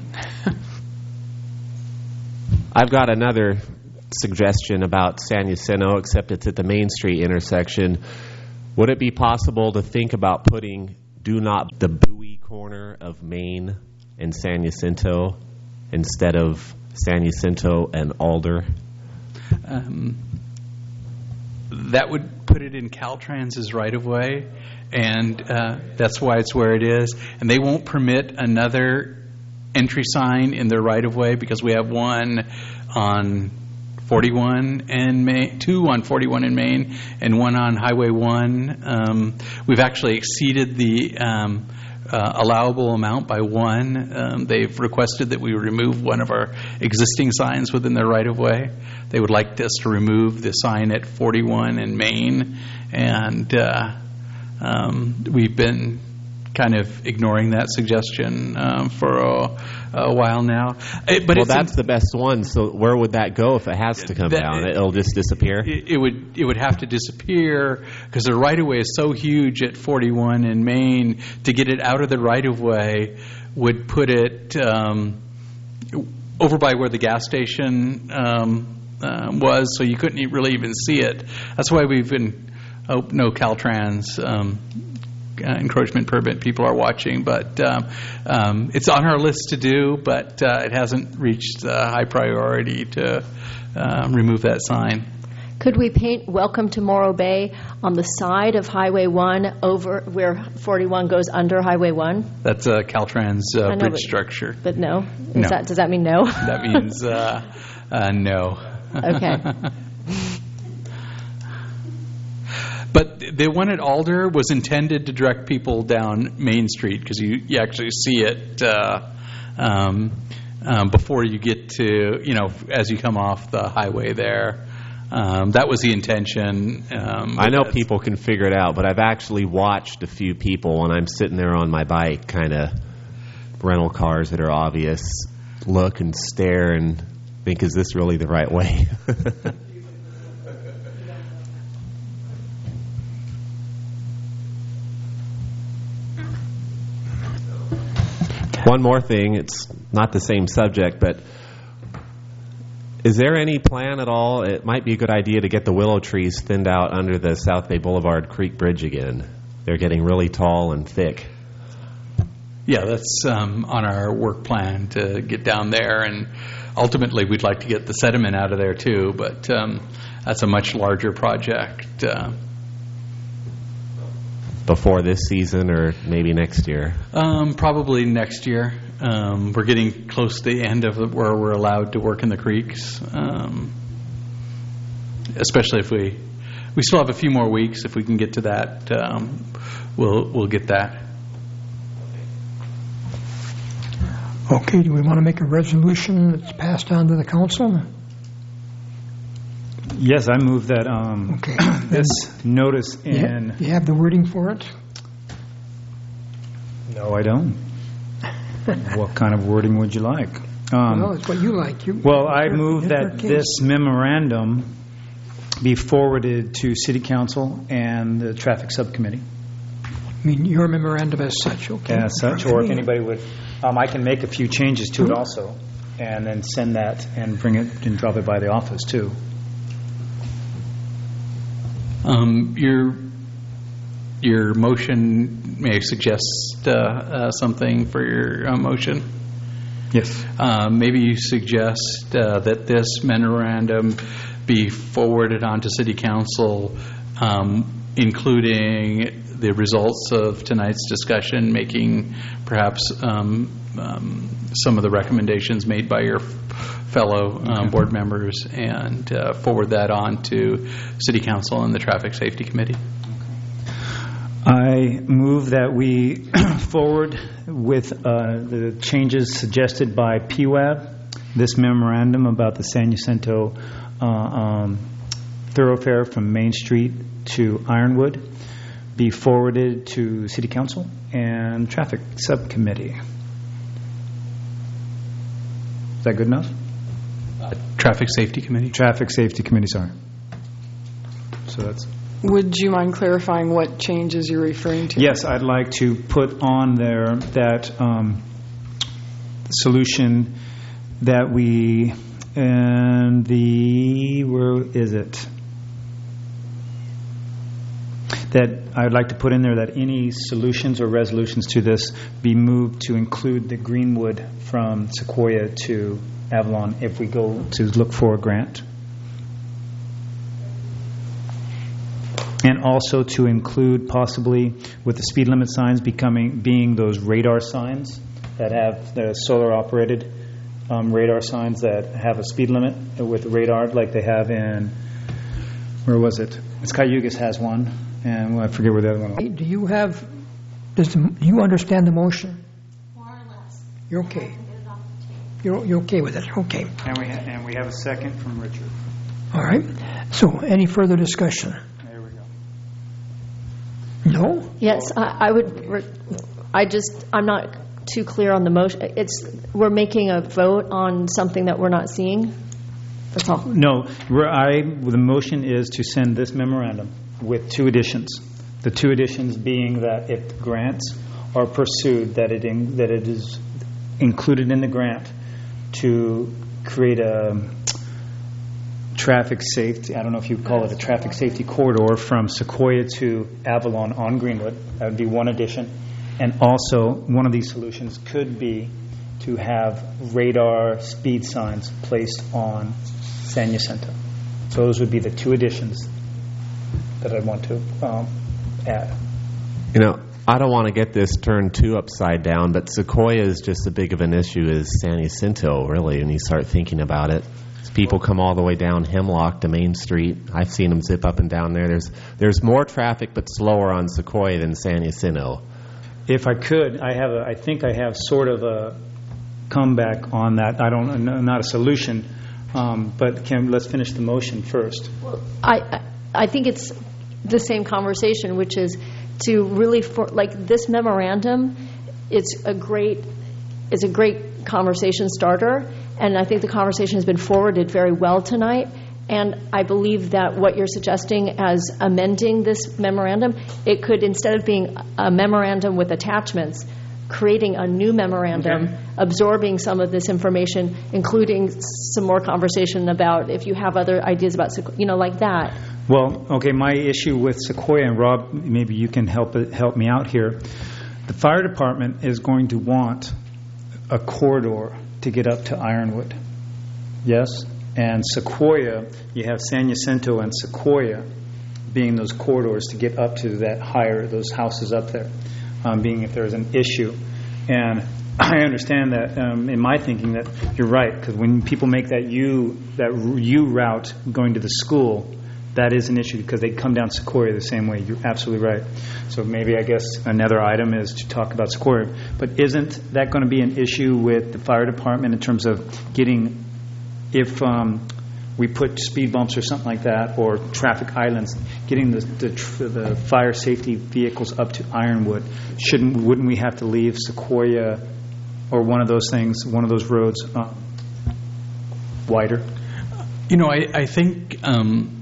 I've got another suggestion about San Jacinto, except it's at the Main Street intersection. Would it be possible to think about putting do not the Bowie corner of Main and San Jacinto instead of San Jacinto and Alder? Um, that would put it in Caltrans's right-of-way, and uh, that's why it's where it is. And they won't permit another entry sign in their right-of-way because we have one on forty-one and Main, two on forty-one in Main, and one on Highway one. Um, we've actually exceeded the um, uh, allowable amount by one. Um, they've requested that we remove one of our existing signs within their right-of-way. They would like us to remove the sign at forty-one in Main, and uh, um, we've been kind of ignoring that suggestion um, for a, a while now. It, but well, it's that's in, the best one. So where would that go if it has to come That- down? It'll just disappear? It, it would it would have to disappear because the right of way is so huge at forty-one in Main. To get it out of the right of way would put it um, over by where the gas station um, uh, was, so you couldn't e- really even see it. That's why we've been oh no Caltrans. Um, Uh, encroachment permit people are watching, but um, um, it's on our list to do, but uh, it hasn't reached uh, high priority to uh, remove that sign. Could we paint "Welcome to Morro Bay" on the side of Highway one over where forty-one goes under Highway one? That's a Caltrans uh, I know, bridge but- structure. But no? Is No. That, does that mean no? That means uh, uh, no. Okay. But the one at Alder was intended to direct people down Main Street because you, you actually see it uh, um, um, before you get to, you know, as you come off the highway there. Um, that was the intention. Um, I know that's- people can figure it out, but I've actually watched a few people when I'm sitting there on my bike, kind of rental cars that are obvious, look and stare and think, is this really the right way? One more thing, it's not the same subject, but is there any plan at all? It might be a good idea to get the willow trees thinned out under the South Bay Boulevard Creek Bridge again. They're getting really tall and thick. Yeah, that's um, on our work plan to get down there, and ultimately we'd like to get the sediment out of there too, but um, that's a much larger project. Uh, Before this season or maybe next year? um, probably next year. Um, we're getting close to the end of where we're allowed to work in the creeks. Um, especially if we, we still have a few more weeks. If we can get to that, um, we'll, we'll get that. Okay, do we want to make a resolution that's passed on to the council? Yes, I move that um, Okay. this notice You ha- in... You have the wording for it? No, I don't. What kind of wording would you like? Um, Well, it's what you like. You- Well, I it's your- move it's your that case. this memorandum be forwarded to City Council and the Traffic Subcommittee I mean, your memorandum as such, okay? as such, or if anybody would, um, I can make a few changes to it also, and then send that and bring it and drop it by the office, too. Um, your your motion, may I suggest uh, uh, something for your uh, motion? Yes. Uh, maybe you suggest uh, that this memorandum be forwarded on to City Council, um, including the results of tonight's discussion, making perhaps um, um, some of the recommendations made by your fellow um, board members, and uh, forward that on to City Council and the Traffic Safety Committee. I move that we forward with uh, the changes suggested by P W A B, this memorandum about the San Jacinto uh, um, thoroughfare from Main Street to Ironwood, be forwarded to City Council and Traffic Subcommittee. Is that good enough? Uh, Traffic Safety Committee. Traffic Safety Committee, sorry. So that's... Would you mind clarifying what changes you're referring to? Yes, I'd like to put on there that um, solution that we, and the, where is it? That I'd like to put in there that any solutions or resolutions to this be moved to include the Greenwood from Sequoia to Avalon if we go to look for a grant. And also to include possibly with the speed limit signs becoming being those radar signs that have the solar operated um, radar signs that have a speed limit with radar like they have in, where was it? It's Cayugas has one, and I forget where the other one was. Do you have, does the, do you understand the motion? More or less. You're okay. You're, you're okay with it, okay. And we, ha- and we have a second from Richard. All right. So any further discussion? There we go. No? Yes, I I would, re- I just, I'm not too clear on the motion. It's, we're making a vote on something that we're not seeing? That's all. No, we're- I, the motion is to send this memorandum with two additions. The two additions being that if grants are pursued, that it, in- that it is included in the grant to create a traffic safety, I don't know if you call it a traffic safety corridor from Sequoia to Avalon on Greenwood. That would be one addition. And also, one of these solutions could be to have radar speed signs placed on San Jacinto. So those would be the two additions that I want to um, add. You know, I don't want to get this turned too upside down, but Sequoia is just as big of an issue as San Jacinto, really, when you start thinking about it. People come all the way down Hemlock to Main Street. I've seen them zip up and down there. There's there's more traffic, but slower on Sequoia than San Jacinto. If I could, I have a, I think I have sort of a comeback on that. I don't, not a solution, um, but can, let's finish the motion first. I, I I think it's the same conversation, which is to really, for, like this memorandum, it's a great, it's a great conversation starter, and I think the conversation has been forwarded very well tonight. And I believe that what you're suggesting as amending this memorandum, it could, instead of being a memorandum with attachments, creating a new memorandum, okay, absorbing some of this information, including some more conversation about if you have other ideas about, you know, like that. Well, okay, my issue with Sequoia, and Rob, maybe you can help help me out here. The fire department is going to want a corridor to get up to Ironwood. Yes? And Sequoia, you have San Jacinto and Sequoia being those corridors to get up to that higher, those houses up there, um, being if there's an issue. And I understand that um, in my thinking that you're right, because when people make that U, that U route going to the school, that is an issue because they come down Sequoia the same way. You're absolutely right. So maybe I guess another item is to talk about Sequoia. But isn't that going to be an issue with the fire department in terms of getting, if um, we put speed bumps or something like that, or traffic islands, getting the the, tr- the fire safety vehicles up to Ironwood? Shouldn't wouldn't we have to leave Sequoia or one of those things, one of those roads uh, wider? You know, I, I think um,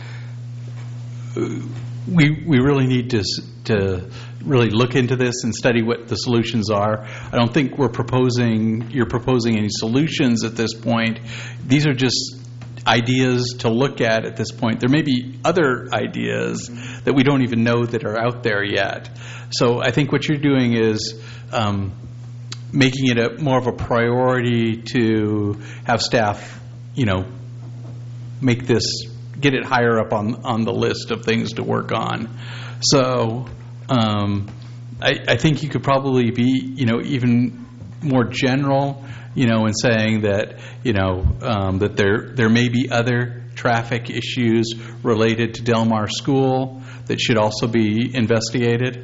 we we really need to to really look into this and study what the solutions are. I don't think we're proposing you're proposing any solutions at this point. These are just ideas to look at at this point. There may be other ideas that we don't even know that are out there yet. So I think what you're doing is um, making it a more of a priority to have staff, you know, make this, get it higher up on, on the list of things to work on. So um, I, I think you could probably be, you know, even more general, you know, in saying that, you know, um, that there there may be other traffic issues related to Del Mar School that should also be investigated.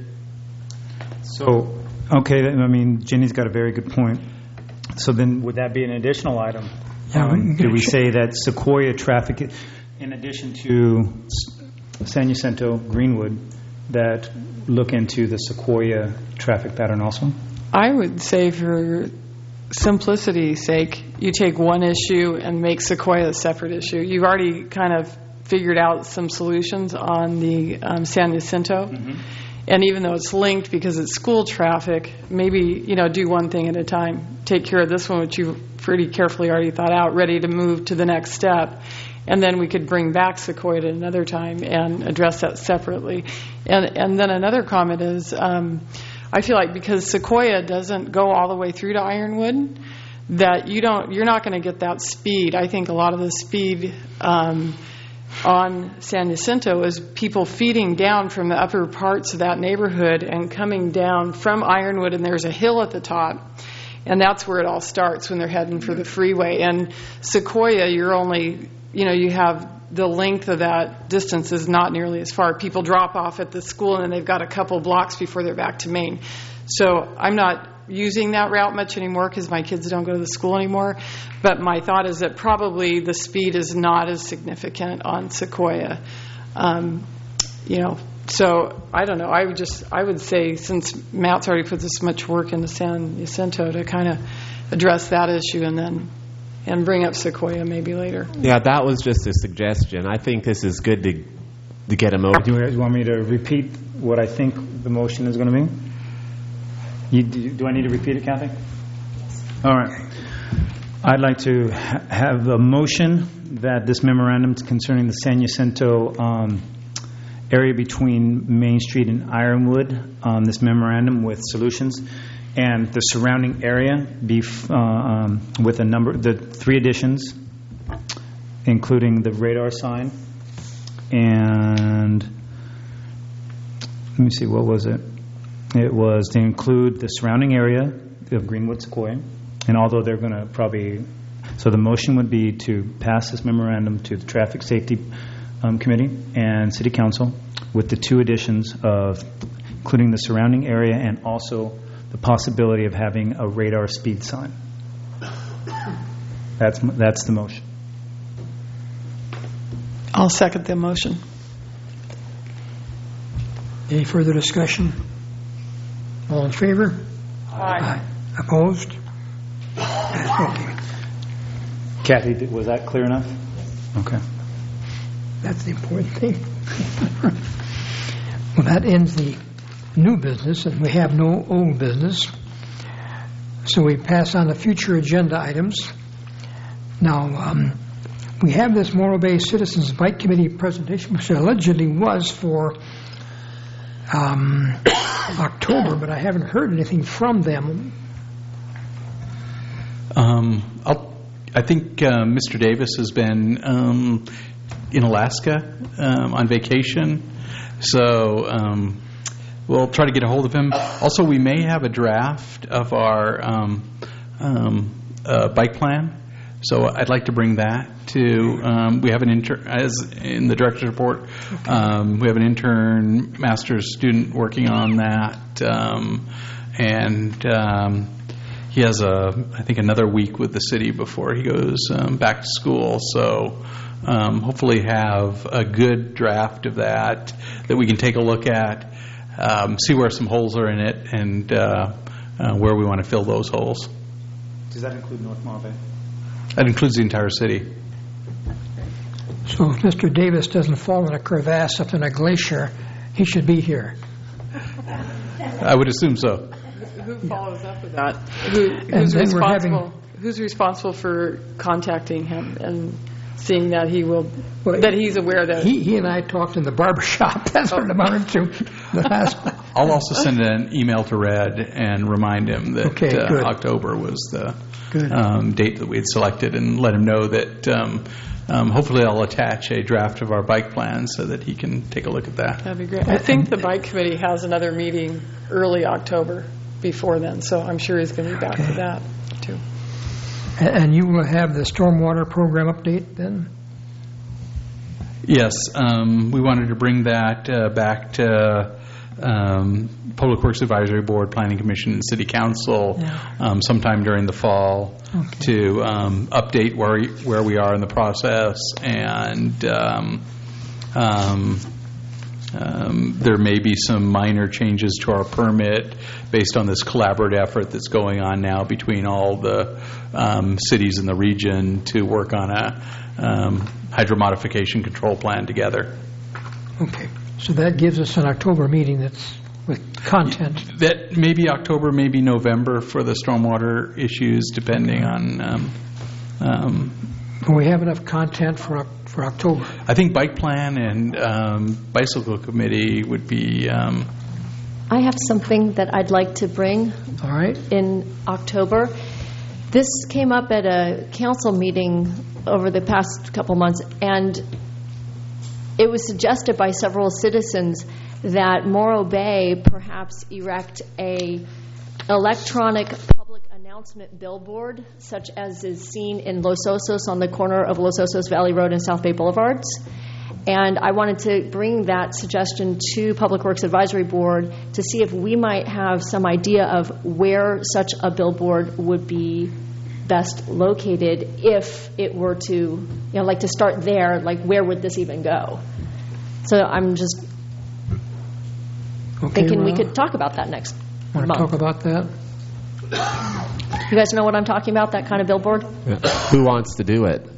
So, okay, I mean, Jenny's got a very good point. So then would that be an additional item? Yeah, Um, we- do we say that Sequoia traffic, in addition to San Jacinto, Greenwood, that look into the Sequoia traffic pattern also? I would say for simplicity's sake, you take one issue and make Sequoia a separate issue. You've already kind of figured out some solutions on the um, San Jacinto. Mm-hmm. And even though it's linked because it's school traffic, maybe, you know, do one thing at a time. Take care of this one, which you've pretty carefully already thought out, ready to move to the next step. And then we could bring back Sequoia at another time and address that separately. And and then another comment is, um, I feel like because Sequoia doesn't go all the way through to Ironwood, that you don't, you're not going to get that speed. I think a lot of the speed um, on San Jacinto is people feeding down from the upper parts of that neighborhood and coming down from Ironwood, and there's a hill at the top. And that's where it all starts when they're heading for the freeway. And Sequoia, you're only, you know, you have the length of that distance is not nearly as far. People drop off at the school and then they've got a couple blocks before they're back to Maine. So I'm not using that route much anymore because my kids don't go to the school anymore. But my thought is that probably the speed is not as significant on Sequoia. Um, you know, so I don't know. I would just, I would say since Matt's already put this much work into San Jacinto to kind of address that issue and then and bring up Sequoia maybe later. Yeah, that was just a suggestion. I think this is good to to get them over. Do you, do you want me to repeat what I think the motion is going to be? You, do, do I need to repeat it, Kathy? All right. I'd like to ha- have a motion that this memorandum concerning the San Jacinto um, area between Main Street and Ironwood, um, this memorandum with solutions, and the surrounding area be uh, um, with a number, the three additions, including the radar sign, and let me see, what was it? It was to include the surrounding area of Greenwood Sequoia, and although they're going to probably, so the motion would be to pass this memorandum to the Traffic Safety um, Committee and City Council with the two additions of including the surrounding area and also the possibility of having a radar speed sign. That's that's the motion. I'll second the motion. Any further discussion? All in favor? Aye. Opposed? Okay. Kathy, did- was that clear enough? Okay. That's the important thing. Well, that ends the new business, and we have no old business. So we pass on the future agenda items. Now, um, we have this Morro Bay Citizens Bike Committee presentation, which allegedly was for um, October, but I haven't heard anything from them. Um, I'll, I think uh, Mister Davis has been um, in Alaska um, on vacation, so um, we'll try to get a hold of him. Also, we may have a draft of our um, um, uh, bike plan, So I'd like to bring that to, um, we have an intern, as in the director's report, um, we have an intern master's student working on that. Um, and um, he has, a, I think, another week with the city before he goes um, back to school. So um, hopefully have a good draft of that that we can take a look at, um, see where some holes are in it, and uh, uh, where we want to fill those holes. Does that include North Morro Bay? That includes the entire city. So if Mister Davis doesn't fall in a crevasse up in a glacier, he should be here. I would assume so. Who follows up with that? Who, And who's then we're responsible? having- Who's responsible for contacting him and seeing that he will, Well, that he's aware that? He, he and I talked in the barber shop. That's what it amounted to. The last, I'll also send an email to Red and remind him that Okay, uh, good. October was the Good. um, date that we had selected, and let him know that um, um, hopefully I'll attach a draft of our bike plan so that he can take a look at that. That'd be great. I think the bike committee has another meeting early October before then, so I'm sure he's going to be back for that too. and and you will have the stormwater program update then? Yes, um, we wanted to bring that uh, back to um, Public Works Advisory Board, Planning Commission, and City Council um, sometime during the fall to um, update where we, where we are in the process, and um, um, um, there may be some minor changes to our permit based on this collaborative effort that's going on now between all the um, cities in the region to work on a um, hydromodification control plan together. Okay. So that gives us an October meeting that's with content. That may be October, maybe November for the stormwater issues, depending on. Um, um, Do we have enough content for Oc- for October? I think bike plan and um, bicycle committee would be. Um, I have something that I'd like to bring All right. in October. This came up at a council meeting over the past couple months, and it was suggested by several citizens that Morro Bay perhaps erect a electronic public announcement billboard, such as is seen in Los Osos on the corner of Los Osos Valley Road and South Bay Boulevards. And I wanted to bring that suggestion to Public Works Advisory Board to see if we might have some idea of where such a billboard would be best located if it were to, you know, like to start there, like where would this even go? So I'm just Okay, thinking we well, could talk about that next Want to month. talk about that? You guys know what I'm talking about, that kind of billboard? Who wants to do it?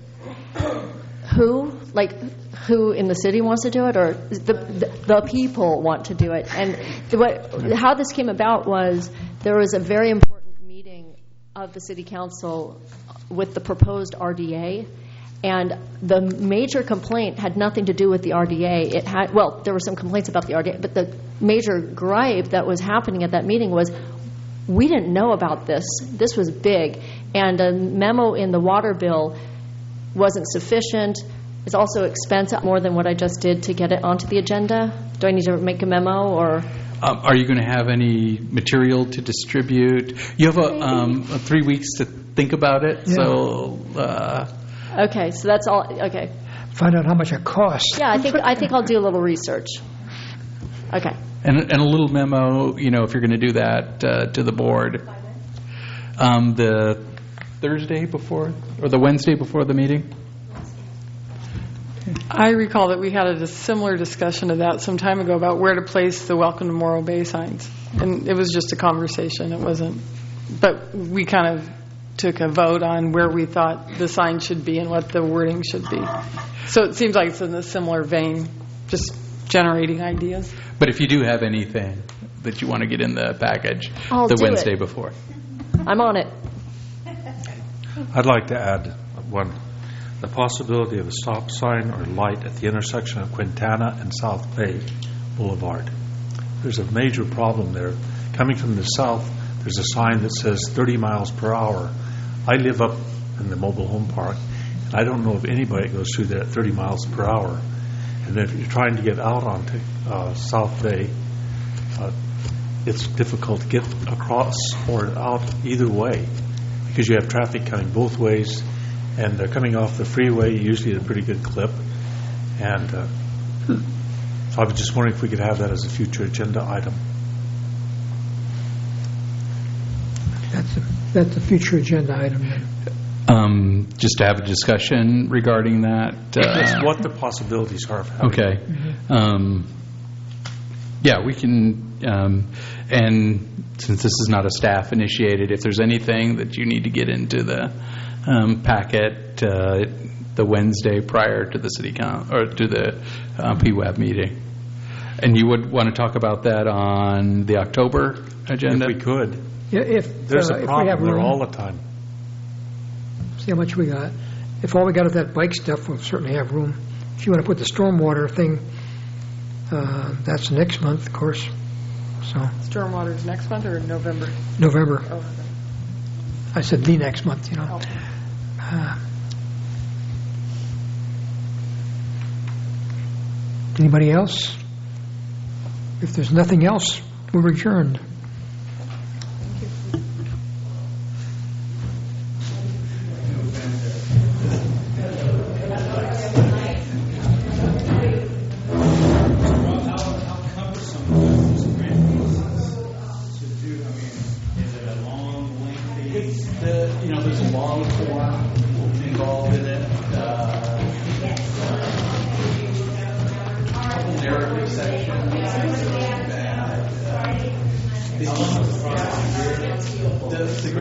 Who? Like, who in the city wants to do it, or the the, the people want to do it? And the, what, how this came about was there was a very important meeting of the city council with the proposed R D A, and the major complaint had nothing to do with the R D A. It had, well, there were some complaints about the R D A, but the major gripe that was happening at that meeting was we didn't know about this. This was big, and a memo in the water bill wasn't sufficient. It's also expensive, more than what I just did to get it onto the agenda. Do I need to make a memo, or? um, are you going to have any material to distribute? You have a, um, a three weeks to think about it, Yeah. so. Uh, Okay, so that's all. Okay, Find out how much it costs. yeah, I think I think I'll do a little research. Okay, And, and a little memo, you know, if you're going to do that uh, to the board. Um, the Thursday before, or the Wednesday before the meeting? I recall that we had a similar discussion of that some time ago about where to place the Welcome to Morro Bay signs. And it was just a conversation. It wasn't, but we kind of took a vote on where we thought the sign should be and what the wording should be. So it seems like it's in a similar vein, just generating ideas. But if you do have anything that you want to get in the package, I'll the do Wednesday it. before. I'm on it. I'd like to add one. The possibility of a stop sign or light at the intersection of Quintana and South Bay Boulevard. There's a major problem there. Coming from the south, there's a sign that says thirty miles per hour. I live up in the mobile home park, and I don't know of anybody that goes through there at thirty miles per hour. And if you're trying to get out onto uh, South Bay, uh, it's difficult to get across or out either way because you have traffic coming both ways, and they're coming off the freeway usually at a pretty good clip. And uh, so I was just wondering if we could have that as a future agenda item. That's a, that's a future agenda item. then. Um, just to have a discussion regarding that. Just Uh, what the possibilities are of having. okay. Um, yeah, we can. Um, and since this is not a staff initiated, if there's anything that you need to get into the um, packet uh, the Wednesday prior to the city council or to the uh, P W A B meeting, and you would want to talk about that on the October agenda. If we could. Yeah, if, There's uh, a if we problem have there room, all the time. see how much we got. If all we got is that bike stuff, we'll certainly have room. If you want to put the stormwater thing, uh, that's next month, of course. So Stormwater's next month or November? November. Oh, okay. I said the next month, you know. Oh. Uh, anybody else? If there's nothing else, we're adjourned. You know, there's a long form involved in it. Uh, narrative section. And, uh, the